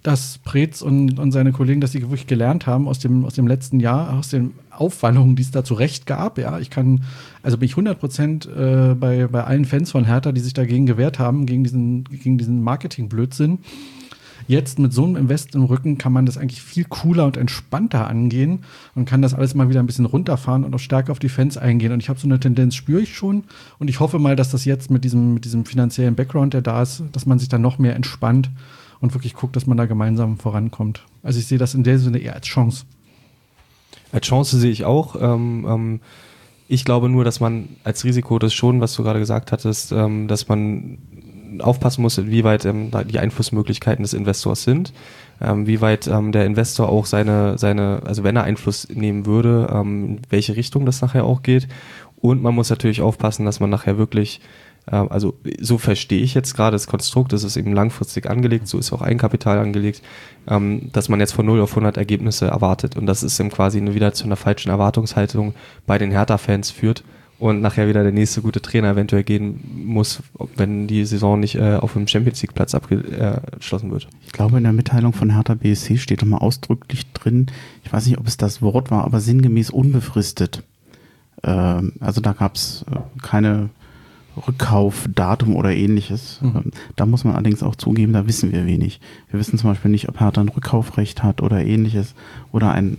dass Preetz und seine Kollegen, dass sie wirklich gelernt haben aus dem letzten Jahr, aus den Aufwallungen, die es da zu Recht gab. Ja, bin ich 100% bei allen Fans von Hertha, die sich dagegen gewehrt haben, gegen diesen Marketing-Blödsinn. Jetzt mit so einem Invest im Rücken kann man das eigentlich viel cooler und entspannter angehen und kann das alles mal wieder ein bisschen runterfahren und auch stärker auf die Fans eingehen. Und ich habe so eine Tendenz, spüre ich schon. Und ich hoffe mal, dass das jetzt mit diesem finanziellen Background, der da ist, dass man sich dann noch mehr entspannt und wirklich guckt, dass man da gemeinsam vorankommt. Also ich sehe das in der Sinne eher als Chance. Als Chance sehe ich auch. Ich glaube nur, dass man als Risiko das schon, was du gerade gesagt hattest, dass man aufpassen muss, wie weit die Einflussmöglichkeiten des Investors sind, wie weit der Investor auch seine, also wenn er Einfluss nehmen würde, in welche Richtung das nachher auch geht. Und man muss natürlich aufpassen, dass man nachher wirklich, also so verstehe ich jetzt gerade das Konstrukt, das ist eben langfristig angelegt, so ist auch Eigenkapital angelegt, dass man jetzt von 0 auf 100 Ergebnisse erwartet. Und das ist eben quasi wieder zu einer falschen Erwartungshaltung bei den Hertha-Fans führt. Und nachher wieder der nächste gute Trainer eventuell gehen muss, wenn die Saison nicht auf dem Champions-League-Platz abgeschlossen wird. Ich glaube, in der Mitteilung von Hertha BSC steht doch mal ausdrücklich drin, ich weiß nicht, ob es das Wort war, aber sinngemäß unbefristet. Also da gab es keine Rückkaufdatum oder ähnliches. Da muss man allerdings auch zugeben, da wissen wir wenig. Wir wissen zum Beispiel nicht, ob Hertha ein Rückkaufrecht hat oder ähnliches oder ein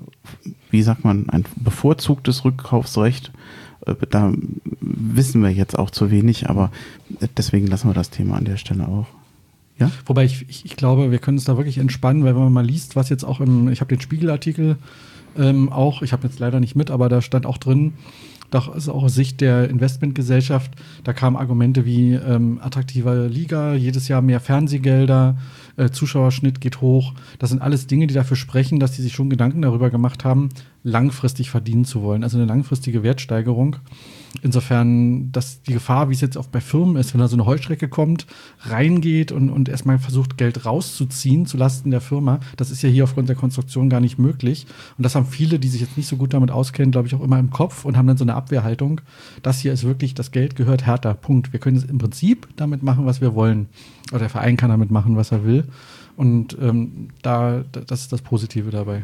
bevorzugtes Rückkaufsrecht. Da wissen wir jetzt auch zu wenig, aber deswegen lassen wir das Thema an der Stelle auch. Ja? Wobei ich glaube, wir können uns da wirklich entspannen, weil wenn man mal liest, was jetzt auch ich habe den Spiegelartikel auch, ich habe jetzt leider nicht mit, aber da stand auch drin, doch ist auch aus Sicht der Investmentgesellschaft, da kamen Argumente wie attraktiver Liga, jedes Jahr mehr Fernsehgelder, Zuschauerschnitt geht hoch. Das sind alles Dinge, die dafür sprechen, dass die sich schon Gedanken darüber gemacht haben, langfristig verdienen zu wollen. Also eine langfristige Wertsteigerung. Insofern, dass die Gefahr, wie es jetzt auch bei Firmen ist, wenn da so eine Heuschrecke kommt, reingeht und erstmal versucht, Geld rauszuziehen zulasten der Firma, das ist ja hier aufgrund der Konstruktion gar nicht möglich. Und das haben viele, die sich jetzt nicht so gut damit auskennen, glaube ich, auch immer im Kopf und haben dann so eine Abwehrhaltung. Das hier ist wirklich, das Geld gehört Hertha, Punkt. Wir können es im Prinzip damit machen, was wir wollen. Oder der Verein kann damit machen, was er will. Und das ist das Positive dabei.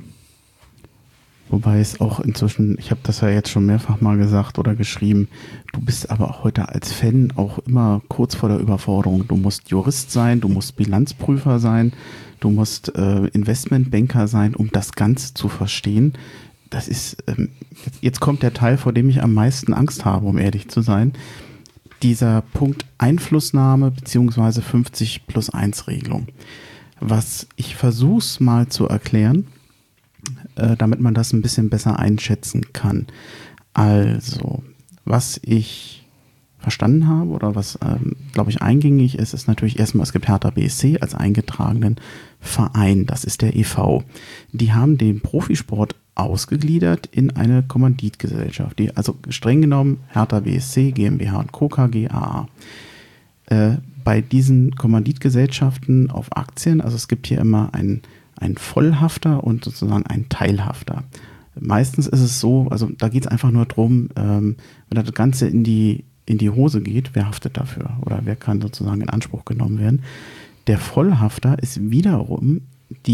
Wobei es auch inzwischen, ich habe das ja jetzt schon mehrfach mal gesagt oder geschrieben, du bist aber auch heute als Fan auch immer kurz vor der Überforderung. Du musst Jurist sein, du musst Bilanzprüfer sein, du musst Investmentbanker sein, um das Ganze zu verstehen. Das ist, jetzt kommt der Teil, vor dem ich am meisten Angst habe, um ehrlich zu sein. Dieser Punkt Einflussnahme beziehungsweise 50+1-Regelung. Was ich versuch's mal zu erklären, damit man das ein bisschen besser einschätzen kann. Also, was ich verstanden habe oder was, glaube ich, eingängig ist, ist natürlich erstmal, es gibt Hertha BSC als eingetragenen Verein, das ist der e.V. Die haben den Profisport ausgegliedert in eine Kommanditgesellschaft, die also streng genommen Hertha BSC, GmbH und Co. KG, bei diesen Kommanditgesellschaften auf Aktien, also es gibt hier immer ein Vollhafter und sozusagen ein Teilhafter. Meistens ist es so, also da geht es einfach nur darum, wenn das Ganze in die Hose geht, wer haftet dafür oder wer kann sozusagen in Anspruch genommen werden. Der Vollhafter ist wiederum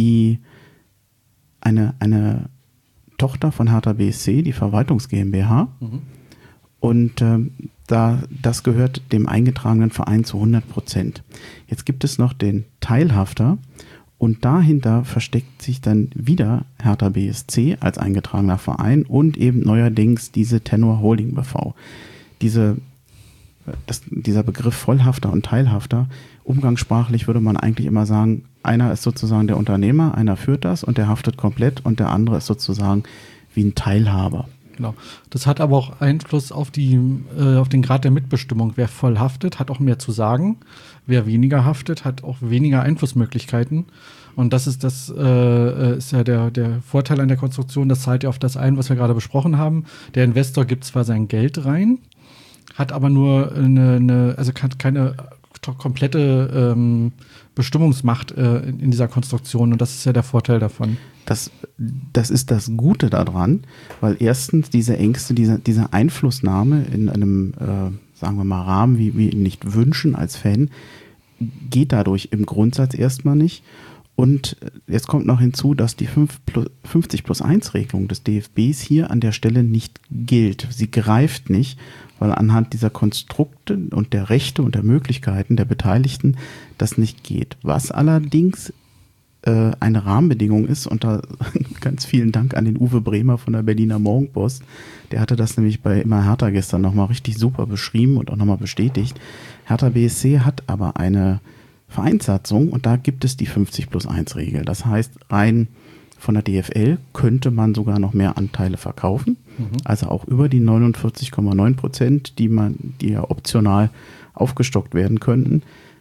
eine Tochter von Hertha BSC, die Verwaltungs GmbH. Und das gehört dem eingetragenen Verein zu 100%. Jetzt gibt es noch den Teilhafter. Und dahinter versteckt sich dann wieder Hertha BSC als eingetragener Verein und eben neuerdings diese Tenor Holding BV. Dieser Begriff Vollhafter und Teilhafter, umgangssprachlich würde man eigentlich immer sagen, einer ist sozusagen der Unternehmer, einer führt das und der haftet komplett und der andere ist sozusagen wie ein Teilhaber. Genau. Das hat aber auch Einfluss auf den Grad der Mitbestimmung. Wer voll haftet, hat auch mehr zu sagen. Wer weniger haftet, hat auch weniger Einflussmöglichkeiten. Und das ist ist ja der Vorteil an der Konstruktion. Das zahlt ja auf das ein, was wir gerade besprochen haben. Der Investor gibt zwar sein Geld rein, hat aber nur keine komplette Bestimmungsmacht in dieser Konstruktion. Und das ist ja der Vorteil davon. Das ist das Gute daran, weil erstens diese Ängste, diese Einflussnahme in einem, sagen wir mal, Rahmen, wie wir ihn nicht wünschen als Fan, geht dadurch im Grundsatz erstmal nicht. Und jetzt kommt noch hinzu, dass die 50+1-Regelung des DFBs hier an der Stelle nicht gilt. Sie greift nicht, weil anhand dieser Konstrukte und der Rechte und der Möglichkeiten der Beteiligten das nicht geht. Was allerdings eine Rahmenbedingung ist, und da ganz vielen Dank an den Uwe Bremer von der Berliner Morgenpost, der hatte das nämlich bei Immer Hertha gestern nochmal richtig super beschrieben und auch nochmal bestätigt. Hertha BSC hat aber eine Vereinssatzung und da gibt es die 50+1-Regel. Das heißt, rein von der DFL könnte man sogar noch mehr Anteile verkaufen, also auch über die 49,9%, die ja optional aufgestockt werden könnten.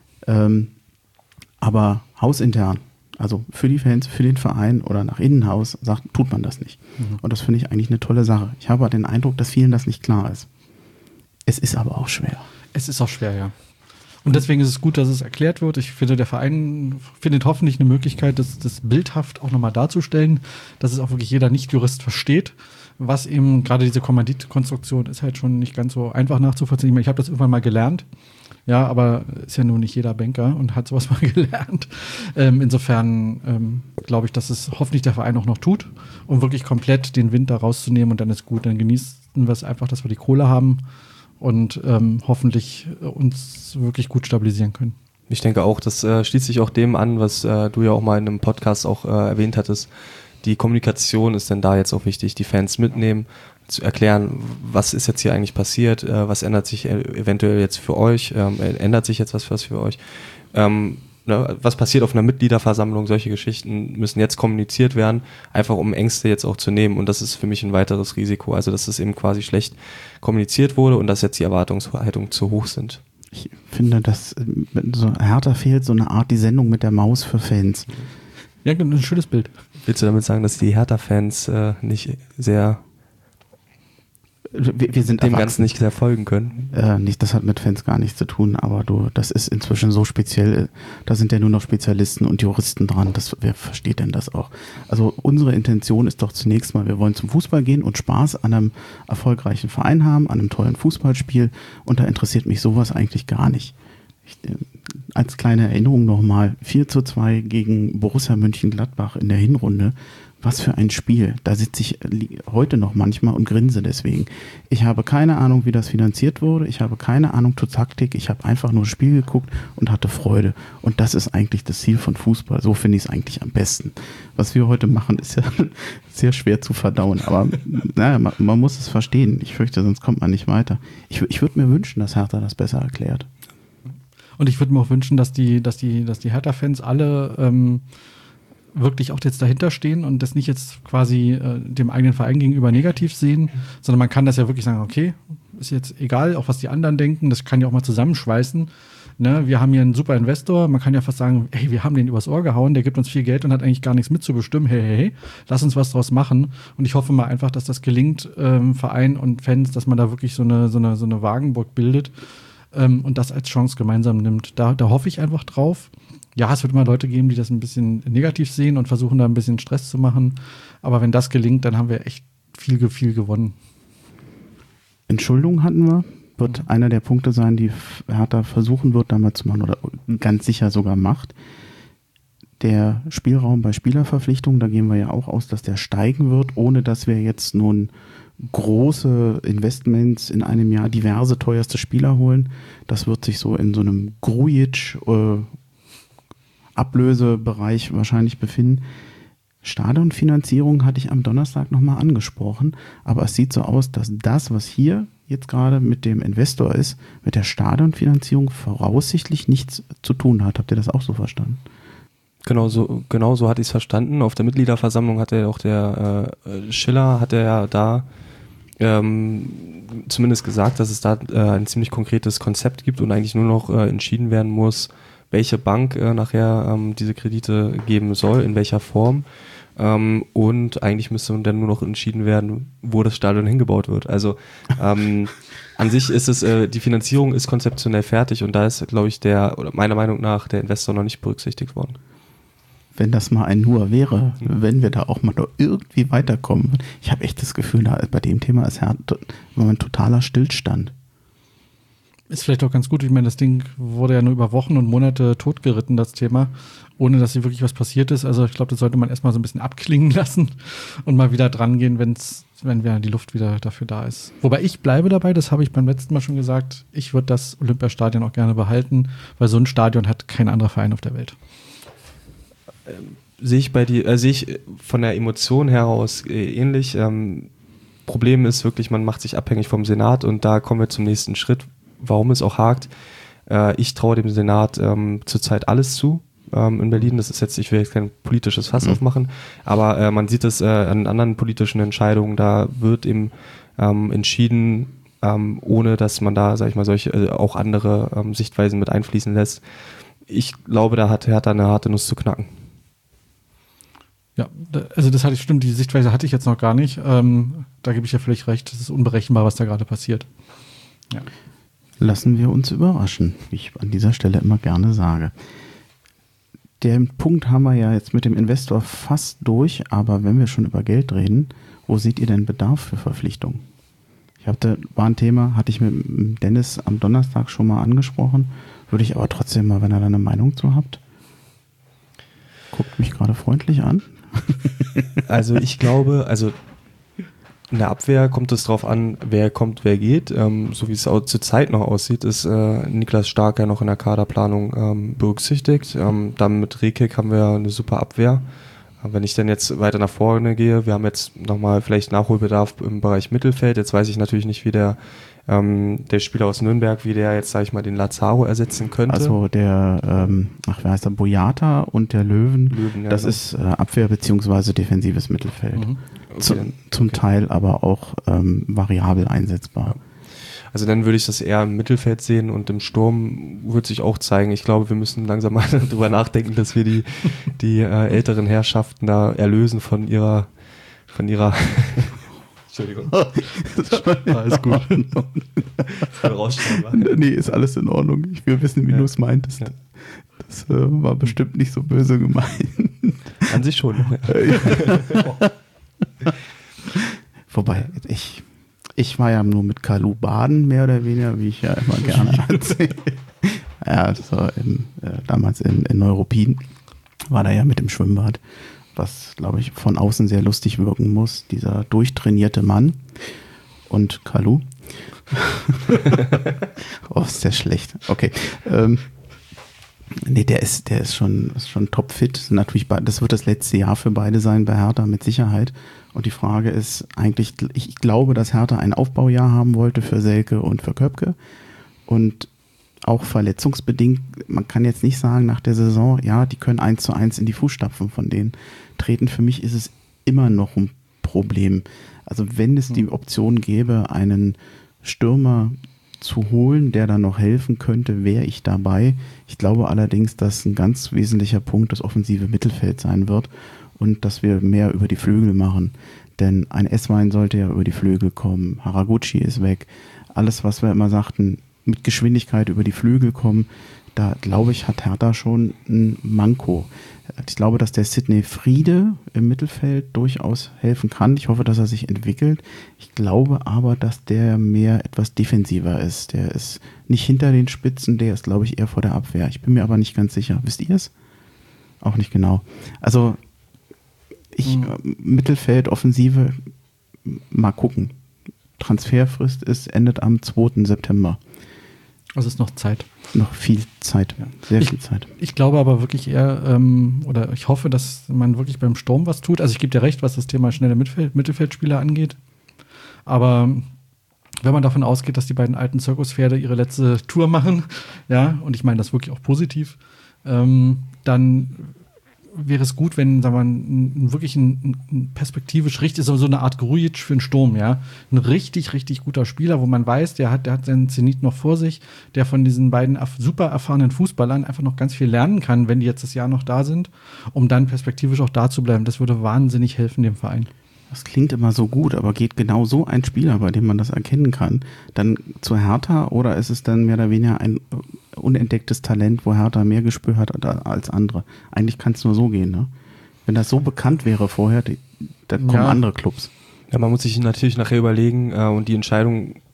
Aber hausintern, also für die Fans, für den Verein oder nach Innenhaus, tut man das nicht. Und das finde ich eigentlich eine tolle Sache. Ich habe den Eindruck, dass vielen das nicht klar ist. Es ist aber auch schwer. Es ist auch schwer, ja. Und deswegen ist es gut, dass es erklärt wird. Ich finde, der Verein findet hoffentlich eine Möglichkeit, das bildhaft auch nochmal darzustellen, dass es auch wirklich jeder Nicht-Jurist versteht, was eben gerade diese Kommanditkonstruktion ist halt schon nicht ganz so einfach nachzuvollziehen. Ich meine, ich habe das irgendwann mal gelernt. Ja, aber ist ja nun nicht jeder Banker und hat sowas mal gelernt. Insofern glaube ich, dass es hoffentlich der Verein auch noch tut, um wirklich komplett den Wind da rauszunehmen und dann ist gut. Dann genießen wir es einfach, dass wir die Kohle haben und hoffentlich uns wirklich gut stabilisieren können. Ich denke auch, das schließt sich auch dem an, was du ja auch mal in einem Podcast auch erwähnt hattest. Die Kommunikation ist denn da jetzt auch wichtig, die Fans mitnehmen, zu erklären, was ist jetzt hier eigentlich passiert, was ändert sich eventuell jetzt für euch, ändert sich jetzt was für euch, was passiert auf einer Mitgliederversammlung, solche Geschichten müssen jetzt kommuniziert werden, einfach um Ängste jetzt auch zu nehmen und das ist für mich ein weiteres Risiko, also dass es eben quasi schlecht kommuniziert wurde und dass jetzt die Erwartungshaltungen zu hoch sind. Ich finde, dass so Hertha fehlt so eine Art die Sendung mit der Maus für Fans. Ja, ein schönes Bild. Willst du damit sagen, dass die Hertha-Fans nicht sehr wir sind dem Ganzen nicht sehr folgen können? Das hat mit Fans gar nichts zu tun, aber das ist inzwischen so speziell, da sind ja nur noch Spezialisten und Juristen dran, wer versteht denn das auch? Also unsere Intention ist doch zunächst mal, wir wollen zum Fußball gehen und Spaß an einem erfolgreichen Verein haben, an einem tollen Fußballspiel und da interessiert mich sowas eigentlich gar nicht. Als kleine Erinnerung nochmal, 4:2 gegen Borussia Mönchengladbach in der Hinrunde. Was für ein Spiel. Da sitze ich heute noch manchmal und grinse deswegen. Ich habe keine Ahnung, wie das finanziert wurde. Ich habe keine Ahnung zur Taktik. Ich habe einfach nur das Spiel geguckt und hatte Freude. Und das ist eigentlich das Ziel von Fußball. So finde ich es eigentlich am besten. Was wir heute machen, ist ja sehr schwer zu verdauen. Aber naja, man muss es verstehen. Ich fürchte, sonst kommt man nicht weiter. Ich würde mir wünschen, dass Hertha das besser erklärt. Und ich würde mir auch wünschen, dass die Hertha-Fans alle wirklich auch jetzt dahinter stehen und das nicht jetzt quasi dem eigenen Verein gegenüber negativ sehen, sondern man kann das ja wirklich sagen, okay, ist jetzt egal, auch was die anderen denken, das kann ja auch mal zusammenschweißen. Ne? Wir haben hier einen super Investor, man kann ja fast sagen, hey, wir haben den übers Ohr gehauen, der gibt uns viel Geld und hat eigentlich gar nichts mitzubestimmen, hey, lass uns was draus machen. Und ich hoffe mal einfach, dass das gelingt, Verein und Fans, dass man da wirklich so eine Wagenburg bildet und das als Chance gemeinsam nimmt. Da hoffe ich einfach drauf. Ja, es wird immer Leute geben, die das ein bisschen negativ sehen und versuchen da ein bisschen Stress zu machen. Aber wenn das gelingt, dann haben wir echt viel gewonnen. Entschuldung hatten wir. Wird einer der Punkte sein, die Hertha versuchen wird, damals zu machen oder ganz sicher sogar macht. Der Spielraum bei Spielerverpflichtungen, da gehen wir ja auch aus, dass der steigen wird, ohne dass wir jetzt nun große Investments in einem Jahr, diverse teuerste Spieler holen. Das wird sich so in so einem Grujic Ablösebereich wahrscheinlich befinden. Stadionfinanzierung hatte ich am Donnerstag nochmal angesprochen, aber es sieht so aus, dass das, was hier jetzt gerade mit dem Investor ist, mit der Stadionfinanzierung voraussichtlich nichts zu tun hat. Habt ihr das auch so verstanden? Genau so hatte ich es verstanden. Auf der Mitgliederversammlung hat ja auch der Schiller, hat er ja da zumindest gesagt, dass es da ein ziemlich konkretes Konzept gibt und eigentlich nur noch entschieden werden muss, welche Bank nachher diese Kredite geben soll, in welcher Form. Und eigentlich müsste dann nur noch entschieden werden, wo das Stadion hingebaut wird. Also an sich ist es, die Finanzierung ist konzeptionell fertig und da ist, glaube ich, meiner Meinung nach der Investor noch nicht berücksichtigt worden. Wenn das mal ein Nur wäre, wenn wir da auch mal nur irgendwie weiterkommen. Ich habe echt das Gefühl, bei dem Thema ist ein totaler Stillstand. Ist vielleicht auch ganz gut. Ich meine, das Ding wurde ja nur über Wochen und Monate totgeritten, das Thema, ohne dass hier wirklich was passiert ist. Also ich glaube, das sollte man erstmal so ein bisschen abklingen lassen und mal wieder dran gehen, wenn die Luft wieder dafür da ist. Wobei ich bleibe dabei, das habe ich beim letzten Mal schon gesagt, ich würde das Olympiastadion auch gerne behalten, weil so ein Stadion hat kein anderer Verein auf der Welt. Sehe ich von der Emotion heraus ähnlich. Problem ist wirklich, man macht sich abhängig vom Senat und da kommen wir zum nächsten Schritt, warum es auch hakt. Ich traue dem Senat zurzeit alles zu in Berlin. Das ist jetzt, ich will jetzt kein politisches Fass aufmachen, aber man sieht es an anderen politischen Entscheidungen, da wird eben entschieden, ohne dass man da, sag ich mal, solche auch andere Sichtweisen mit einfließen lässt. Ich glaube, da hat Hertha eine harte Nuss zu knacken. Ja, also das stimmt, die Sichtweise hatte ich jetzt noch gar nicht. Da gebe ich ja völlig recht, es ist unberechenbar, was da gerade passiert. Ja. Lassen wir uns überraschen, wie ich an dieser Stelle immer gerne sage. Den Punkt haben wir ja jetzt mit dem Investor fast durch, aber wenn wir schon über Geld reden, wo seht ihr denn Bedarf für Verpflichtungen? War ein Thema, hatte ich mit Dennis am Donnerstag schon mal angesprochen, würde ich aber trotzdem mal, wenn ihr da eine Meinung zu habt. Guckt mich gerade freundlich an. Also ich glaube, in der Abwehr kommt es drauf an, wer kommt, wer geht. So wie es auch zur Zeit noch aussieht, ist Niklas Stark ja noch in der Kaderplanung berücksichtigt. Dann mit Rekik haben wir eine super Abwehr. Wenn ich dann jetzt weiter nach vorne gehe, wir haben jetzt nochmal vielleicht Nachholbedarf im Bereich Mittelfeld. Jetzt weiß ich natürlich nicht, wie der Spieler aus Nürnberg, wie der jetzt, sage ich mal, den Lazaro ersetzen könnte. Also der, wer heißt der, Boyata und der Löwen ja, das ist Abwehr bzw. defensives Mittelfeld. Mhm. Okay, zum Teil aber auch variabel einsetzbar. Ja. Also dann würde ich das eher im Mittelfeld sehen und im Sturm wird sich auch zeigen. Ich glaube, wir müssen langsam mal darüber nachdenken, dass wir die älteren Herrschaften da erlösen von ihrer Entschuldigung. Alles gut. Nee, ist alles in Ordnung. Wir wissen, wie du es meintest. Ja. Das war bestimmt nicht so böse gemeint. An sich schon. Wobei, ich war ja nur mit Kalu baden, mehr oder weniger, wie ich ja immer gerne erzähle. Ja, das war damals in Neuruppin, war da ja mit dem Schwimmbad, was, glaube ich, von außen sehr lustig wirken muss. Dieser durchtrainierte Mann und Kalu. Oh, ist der schlecht. Okay. Nee, der ist schon topfit. Natürlich, das wird das letzte Jahr für beide sein bei Hertha mit Sicherheit. Und die Frage ist eigentlich, ich glaube, dass Hertha ein Aufbaujahr haben wollte für Selke und für Köpke. Und auch verletzungsbedingt, man kann jetzt nicht sagen nach der Saison, ja, die können 1:1 in die Fußstapfen von denen treten. Für mich ist es immer noch ein Problem. Also wenn es die Option gäbe, einen Stürmer zu holen, der dann noch helfen könnte, wäre ich dabei. Ich glaube allerdings, dass ein ganz wesentlicher Punkt das offensive Mittelfeld sein wird und dass wir mehr über die Flügel machen. Denn ein Esswein sollte ja über die Flügel kommen. Haraguchi ist weg. Alles, was wir immer sagten, mit Geschwindigkeit über die Flügel kommen, da glaube ich, hat Hertha schon ein Manko. Ich glaube, dass der Sidney Friede im Mittelfeld durchaus helfen kann. Ich hoffe, dass er sich entwickelt. Ich glaube aber, dass der mehr etwas defensiver ist. Der ist nicht hinter den Spitzen, der ist, glaube ich, eher vor der Abwehr. Ich bin mir aber nicht ganz sicher. Wisst ihr es? Auch nicht genau. Also Mittelfeld, Offensive, mal gucken. Transferfrist endet am 2. September. Also ist noch Zeit. Noch viel Zeit, ja. Sehr viel Zeit. Ich glaube aber wirklich eher, oder ich hoffe, dass man wirklich beim Sturm was tut. Also ich gebe dir recht, was das Thema schnelle Mittelfeldspieler angeht. Aber wenn man davon ausgeht, dass die beiden alten Zirkuspferde ihre letzte Tour machen, ja, und ich meine das wirklich auch positiv, dann wäre es gut, wenn, sagen wir mal, wirklich ein perspektivisch richtig, so eine Art Grujic für einen Sturm, ja. Ein richtig, richtig guter Spieler, wo man weiß, der hat seinen Zenit noch vor sich, der von diesen beiden super erfahrenen Fußballern einfach noch ganz viel lernen kann, wenn die jetzt das Jahr noch da sind, um dann perspektivisch auch da zu bleiben. Das würde wahnsinnig helfen dem Verein. Das klingt immer so gut, aber geht genau so ein Spieler, bei dem man das erkennen kann, dann zu Hertha, oder ist es dann mehr oder weniger ein unentdecktes Talent, wo Hertha mehr Gespür hat als andere? Eigentlich kann es nur so gehen, ne? Wenn das so bekannt wäre vorher, dann kommen andere Clubs. Ja, man muss sich natürlich nachher überlegen und die Entscheidung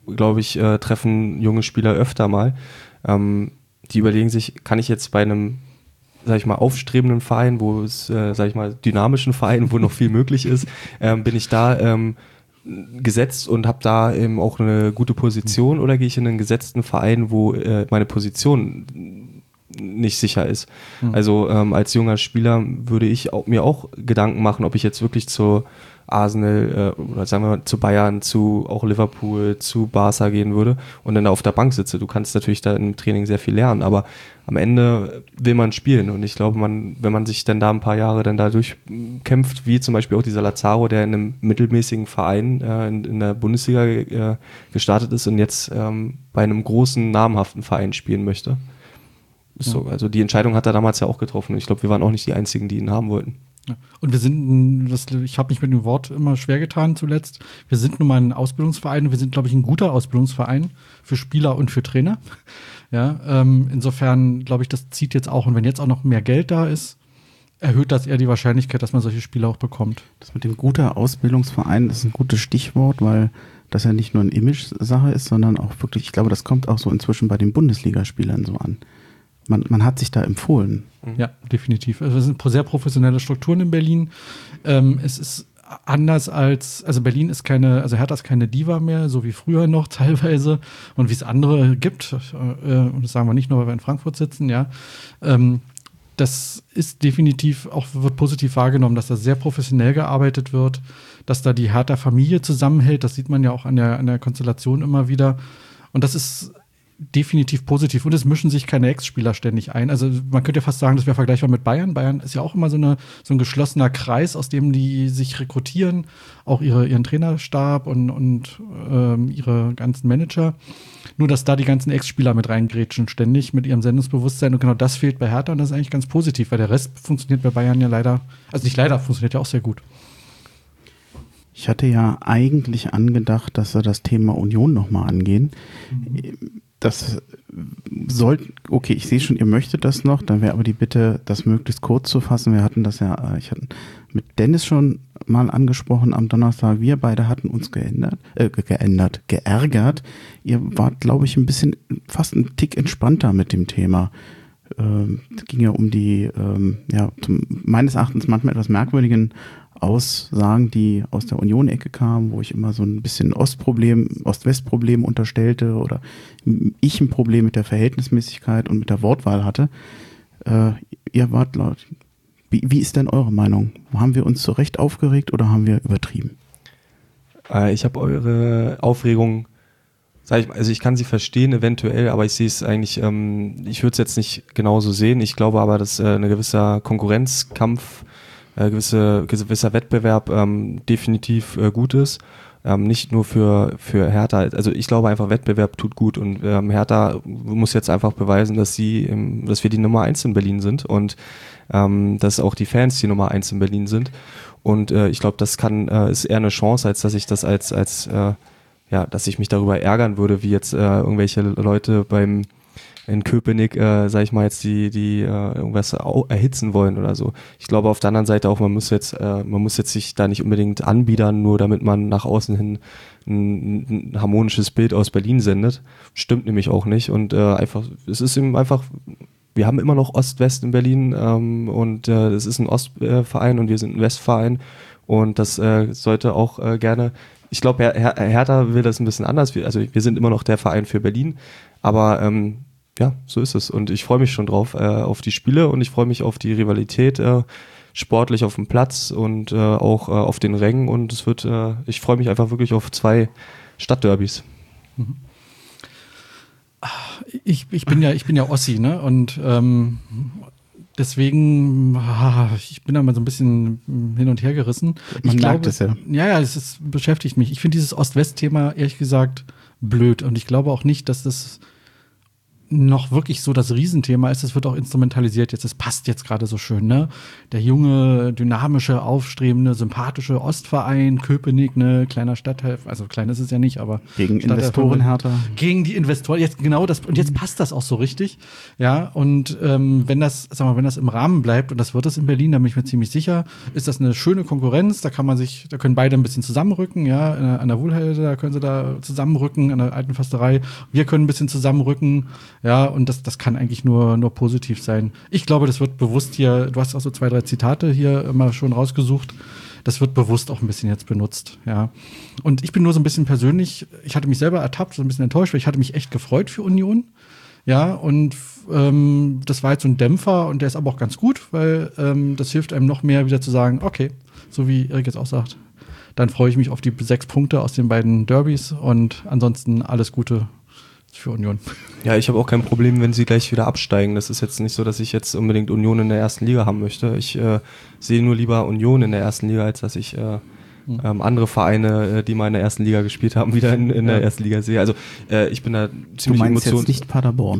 glaube ich, treffen junge Spieler öfter mal. Die überlegen sich, kann ich jetzt bei einem, sag ich mal, aufstrebenden Verein, wo es, sag ich mal, dynamischen Verein, wo noch viel möglich ist, bin ich da gesetzt und habe da eben auch eine gute Position, oder gehe ich in einen gesetzten Verein, wo meine Position nicht sicher ist. Also als junger Spieler würde ich mir auch Gedanken machen, ob ich jetzt wirklich zu Arsenal oder sagen wir mal zu Bayern, zu auch Liverpool, zu Barca gehen würde und dann da auf der Bank sitze. Du kannst natürlich da im Training sehr viel lernen, aber am Ende will man spielen, und ich glaube, wenn man sich dann da ein paar Jahre dann da durchkämpft, wie zum Beispiel auch dieser Lazaro, der in einem mittelmäßigen Verein in der Bundesliga gestartet ist und jetzt bei einem großen, namhaften Verein spielen möchte. So, also die Entscheidung hat er damals ja auch getroffen. Ich glaube, wir waren auch nicht die Einzigen, die ihn haben wollten. Ja. Und wir sind, ich habe mich mit dem Wort immer schwer getan zuletzt, wir sind nun mal ein Ausbildungsverein und wir sind, glaube ich, ein guter Ausbildungsverein für Spieler und für Trainer. Ja, insofern glaube ich, das zieht jetzt auch, und wenn jetzt auch noch mehr Geld da ist, erhöht das eher die Wahrscheinlichkeit, dass man solche Spieler auch bekommt. Das mit dem guter Ausbildungsverein ist ein gutes Stichwort, weil das ja nicht nur eine Image-Sache ist, sondern auch wirklich, ich glaube, das kommt auch so inzwischen bei den Bundesligaspielern so an. Man hat sich da empfohlen. Ja, definitiv. Also es sind sehr professionelle Strukturen in Berlin. Es ist anders also Berlin ist Hertha ist keine Diva mehr, so wie früher noch teilweise und wie es andere gibt. Und das sagen wir nicht nur, weil wir in Frankfurt sitzen, ja. Das ist definitiv auch, wird positiv wahrgenommen, dass da sehr professionell gearbeitet wird, dass da die Hertha-Familie zusammenhält. Das sieht man ja auch an der Konstellation immer wieder. Und das ist definitiv positiv. Und es mischen sich keine Ex-Spieler ständig ein. Also man könnte ja fast sagen, das wäre vergleichbar mit Bayern. Bayern ist ja auch immer so ein geschlossener Kreis, aus dem die sich rekrutieren, auch ihren Trainerstab und ihre ganzen Manager. Nur, dass da die ganzen Ex-Spieler mit reingrätschen ständig mit ihrem Sendungsbewusstsein. Und genau das fehlt bei Hertha, und das ist eigentlich ganz positiv, weil der Rest funktioniert bei Bayern ja leider, also nicht leider, funktioniert ja auch sehr gut. Ich hatte ja eigentlich angedacht, dass wir das Thema Union nochmal angehen. Das okay, ich sehe schon, ihr möchtet das noch, dann wäre aber die Bitte, das möglichst kurz zu fassen. Wir hatten das ja, ich hatte mit Dennis schon mal angesprochen am Donnerstag. Wir beide hatten uns geärgert. Ihr wart, glaube ich, fast einen Tick entspannter mit dem Thema. Es ging ja um die, meines Erachtens manchmal etwas merkwürdigen Aussagen, die aus der Union-Ecke kamen, wo ich immer so ein bisschen Ost-West-Problem unterstellte oder ich ein Problem mit der Verhältnismäßigkeit und mit der Wortwahl hatte. Ihr wart laut. Wie ist denn eure Meinung? Haben wir uns zu Recht aufgeregt oder haben wir übertrieben? Ich habe eure Aufregung, also ich kann sie verstehen eventuell, aber ich sehe es eigentlich, ich würde es jetzt nicht genauso sehen. Ich glaube aber, dass ein gewisser Konkurrenzkampf, gewisser Wettbewerb definitiv gut ist. Nicht nur für Hertha. Also ich glaube einfach, Wettbewerb tut gut, und Hertha muss jetzt einfach beweisen, dass wir die Nummer 1 in Berlin sind, und dass auch die Fans die Nummer 1 in Berlin sind. Und ich glaube, das ist eher eine Chance, als dass ich das dass ich mich darüber ärgern würde, wie jetzt irgendwelche Leute in Köpenick, sag ich mal, jetzt die irgendwas erhitzen wollen oder so. Ich glaube auf der anderen Seite auch, man muss jetzt sich da nicht unbedingt anbiedern, nur damit man nach außen hin ein harmonisches Bild aus Berlin sendet. Stimmt nämlich auch nicht, und es ist eben einfach, wir haben immer noch Ost-West in Berlin, und es ist ein Ostverein und wir sind ein Westverein, und das sollte auch gerne, ich glaube, Hertha will das ein bisschen anders, wir sind immer noch der Verein für Berlin, aber ja, so ist es, und ich freue mich schon drauf auf die Spiele, und ich freue mich auf die Rivalität sportlich auf dem Platz und auch auf den Rängen, und ich freue mich einfach wirklich auf 2 Stadtderbys. Mhm. Ich bin ja Ossi, ne? Und deswegen, ich bin da mal so ein bisschen hin und her gerissen. Man merkt es ja. Ja, es beschäftigt mich. Ich finde dieses Ost-West-Thema ehrlich gesagt blöd, und ich glaube auch nicht, dass das noch wirklich so das Riesenthema ist, es wird auch instrumentalisiert jetzt, es passt jetzt gerade so schön, ne? Der junge, dynamische, aufstrebende, sympathische Ostverein, Köpenick, ne, kleiner Stadtteil, also klein ist es ja nicht, aber gegen Investoren härter. Gegen die Investoren, jetzt genau das, und jetzt passt das auch so richtig, ja, und wenn das im Rahmen bleibt, und das wird es in Berlin, da bin ich mir ziemlich sicher, ist das eine schöne Konkurrenz, da können beide ein bisschen zusammenrücken, ja, an der Wuhlheide, da können sie da zusammenrücken, an der alten Försterei, wir können ein bisschen zusammenrücken, ja, und das kann eigentlich nur positiv sein. Ich glaube, das wird bewusst hier, du hast auch so 2, 3 Zitate hier immer schon rausgesucht, das wird bewusst auch ein bisschen jetzt benutzt, ja. Und ich bin nur so ein bisschen persönlich, ich hatte mich selber ertappt, so ein bisschen enttäuscht, weil ich hatte mich echt gefreut für Union, ja, und das war jetzt so ein Dämpfer und der ist aber auch ganz gut, weil das hilft einem noch mehr wieder zu sagen, okay, so wie Erik jetzt auch sagt, dann freue ich mich auf die 6 Punkte aus den beiden Derbys und ansonsten alles Gute für Union. Ja, ich habe auch kein Problem, wenn sie gleich wieder absteigen. Das ist jetzt nicht so, dass ich jetzt unbedingt Union in der ersten Liga haben möchte. Ich sehe nur lieber Union in der ersten Liga, als dass ich andere Vereine, die mal in der ersten Liga gespielt haben, wieder in der ersten Liga sehe. Also ich bin da ziemlich emotional. Du meinst jetzt nicht Paderborn?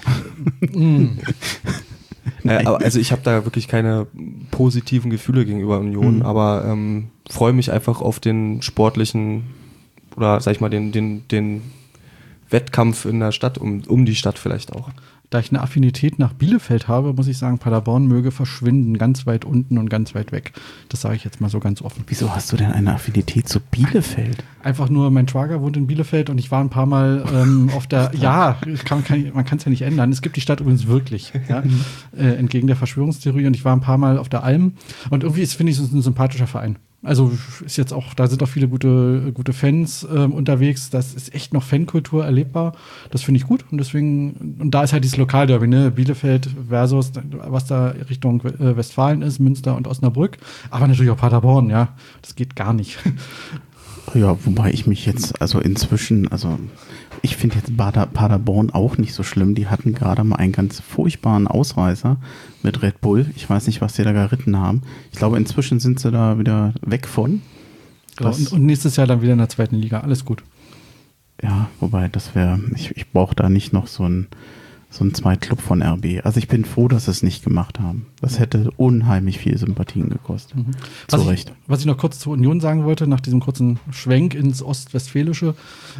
Aber also ich habe da wirklich keine positiven Gefühle gegenüber Union, aber freue mich einfach auf den sportlichen oder sag ich mal den Wettkampf in der Stadt, um die Stadt vielleicht auch. Da ich eine Affinität nach Bielefeld habe, muss ich sagen, Paderborn möge verschwinden, ganz weit unten und ganz weit weg. Das sage ich jetzt mal so ganz offen. Wieso hast du denn eine Affinität zu Bielefeld? Einfach nur, mein Schwager wohnt in Bielefeld und ich war ein paar Mal auf der, ja, man kann es ja nicht ändern. Es gibt die Stadt übrigens wirklich, ja, entgegen der Verschwörungstheorie, und ich war ein paar Mal auf der Alm und irgendwie finde ich es ein sympathischer Verein. Also ist jetzt auch, da sind auch viele gute Fans unterwegs. Das ist echt noch Fankultur erlebbar. Das finde ich gut. Und deswegen, und da ist halt dieses Lokalderby, ne? Bielefeld versus, was da Richtung Westfalen ist, Münster und Osnabrück. Aber natürlich auch Paderborn, ja. Das geht gar nicht. Ja, wobei ich mich jetzt, also inzwischen, ich finde jetzt Paderborn auch nicht so schlimm. Die hatten gerade mal einen ganz furchtbaren Ausreißer mit Red Bull. Ich weiß nicht, was die da geritten haben. Ich glaube, inzwischen sind sie da wieder weg von. Genau, und nächstes Jahr dann wieder in der 2. Liga. Alles gut. Ja, wobei das wäre, ich brauche da nicht noch so ein Zweitclub von RB. Also ich bin froh, dass sie es nicht gemacht haben. Das hätte unheimlich viel Sympathien gekostet. Mhm. Zu Recht. Was ich noch kurz zur Union sagen wollte, nach diesem kurzen Schwenk ins Ostwestfälische.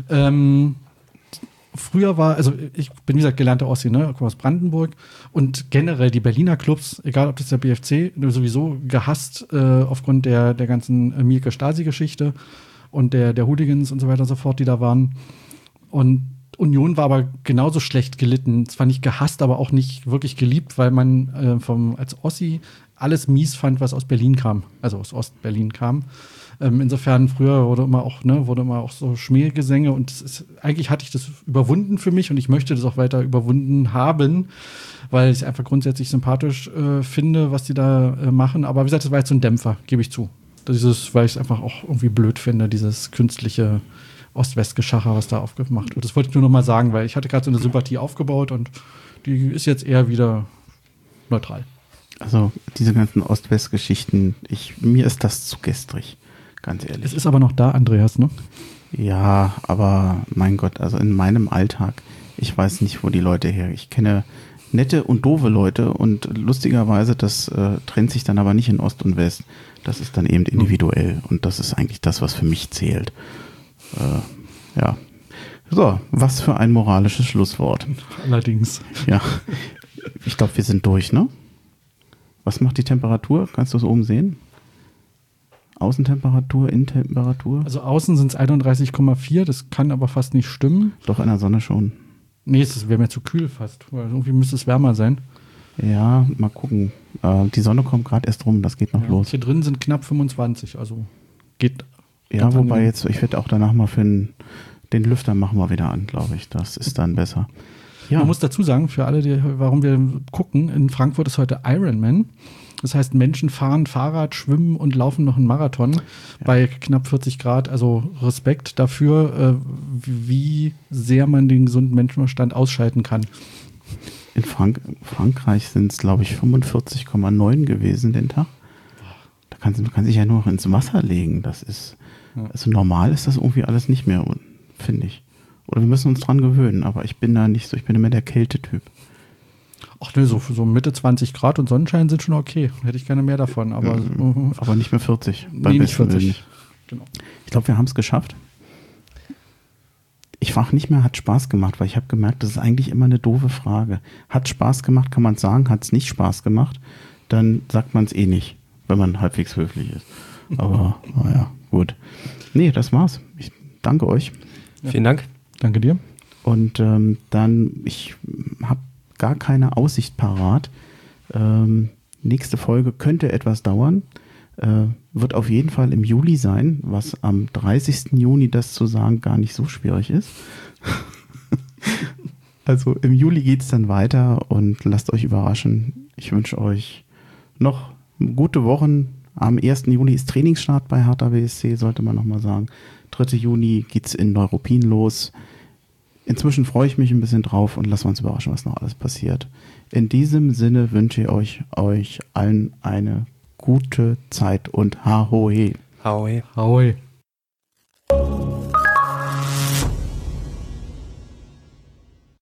Früher war, also ich bin wie gesagt gelernter Ossi, ne, aus Brandenburg, und generell die Berliner Clubs, egal ob das der BFC, sowieso gehasst aufgrund der ganzen Mielke Stasi-Geschichte und der Hooligans und so weiter und so fort, die da waren. Und Union war aber genauso schlecht gelitten. Zwar nicht gehasst, aber auch nicht wirklich geliebt, weil man als Ossi alles mies fand, was aus Berlin kam, also aus Ostberlin kam. Insofern, früher wurde immer auch so Schmähgesänge, und eigentlich hatte ich das überwunden für mich und ich möchte das auch weiter überwunden haben, weil ich es einfach grundsätzlich sympathisch finde, was die da machen. Aber wie gesagt, das war jetzt so ein Dämpfer, gebe ich zu. Weil ich es einfach auch irgendwie blöd finde, dieses künstliche Ost-West-Geschacher, was da aufgemacht wird. Das wollte ich nur noch mal sagen, weil ich hatte gerade so eine Sympathie aufgebaut und die ist jetzt eher wieder neutral. Also diese ganzen Ost-West-Geschichten, mir ist das zu gestrig, ganz ehrlich. Es ist aber noch da, Andreas, ne? Ja, aber mein Gott, also in meinem Alltag, ich weiß nicht, wo die Leute her. Ich kenne nette und doofe Leute und lustigerweise, das trennt sich dann aber nicht in Ost und West. Das ist dann eben individuell und das ist eigentlich das, was für mich zählt. Ja. So, was für ein moralisches Schlusswort. Allerdings. Ja. Ich glaube, wir sind durch, ne? Was macht die Temperatur? Kannst du es oben sehen? Außentemperatur, Innentemperatur? Also außen sind es 31,4, das kann aber fast nicht stimmen. Doch, in der Sonne schon. Nee, es wäre mir zu kühl fast, weil irgendwie müsste es wärmer sein. Ja, mal gucken. Die Sonne kommt gerade erst rum, das geht noch los. Hier drin sind knapp 25, also geht. Ja, wobei jetzt, ich werde auch danach mal für den Lüfter machen wir wieder an, glaube ich. Das ist dann besser. Ja. Man muss dazu sagen, für alle, warum wir gucken, in Frankfurt ist heute Ironman. Das heißt, Menschen fahren Fahrrad, schwimmen und laufen noch einen Marathon bei knapp 40 Grad. Also Respekt dafür, wie sehr man den gesunden Menschenverstand ausschalten kann. In Frankreich sind es, glaube ich, 45,9 gewesen den Tag. Da kann sich ja nur noch ins Wasser legen. Das ist, also normal ist das irgendwie alles nicht mehr, finde ich. Oder wir müssen uns dran gewöhnen, aber ich bin da nicht so, ich bin immer der Kältetyp. Ach ne, so Mitte 20 Grad und Sonnenschein sind schon okay. Hätte ich gerne mehr davon, aber aber nicht mehr 40. Nee, nicht 40. Genau. Ich glaube, wir haben es geschafft. Ich frage nicht mehr, hat Spaß gemacht, weil ich habe gemerkt, das ist eigentlich immer eine doofe Frage. Hat Spaß gemacht, kann man sagen, hat es nicht Spaß gemacht, dann sagt man es eh nicht, wenn man halbwegs höflich ist. Aber naja, gut. Nee, das war's. Ich danke euch. Ja. Vielen Dank. Danke dir. Und dann, ich habe gar keine Aussicht parat. Nächste Folge könnte etwas dauern. Wird auf jeden Fall im Juli sein, was am 30. Juni das zu sagen gar nicht so schwierig ist. Also im Juli geht es dann weiter und lasst euch überraschen. Ich wünsche euch noch gute Wochen. Am 1. Juli ist Trainingsstart bei Hertha BSC, sollte man nochmal sagen. 3. Juni geht es in Neuruppin los. Inzwischen freue ich mich ein bisschen drauf und lassen wir uns überraschen, was noch alles passiert. In diesem Sinne wünsche ich euch allen eine gute Zeit und Ahoi. Ahoi. Ahoi.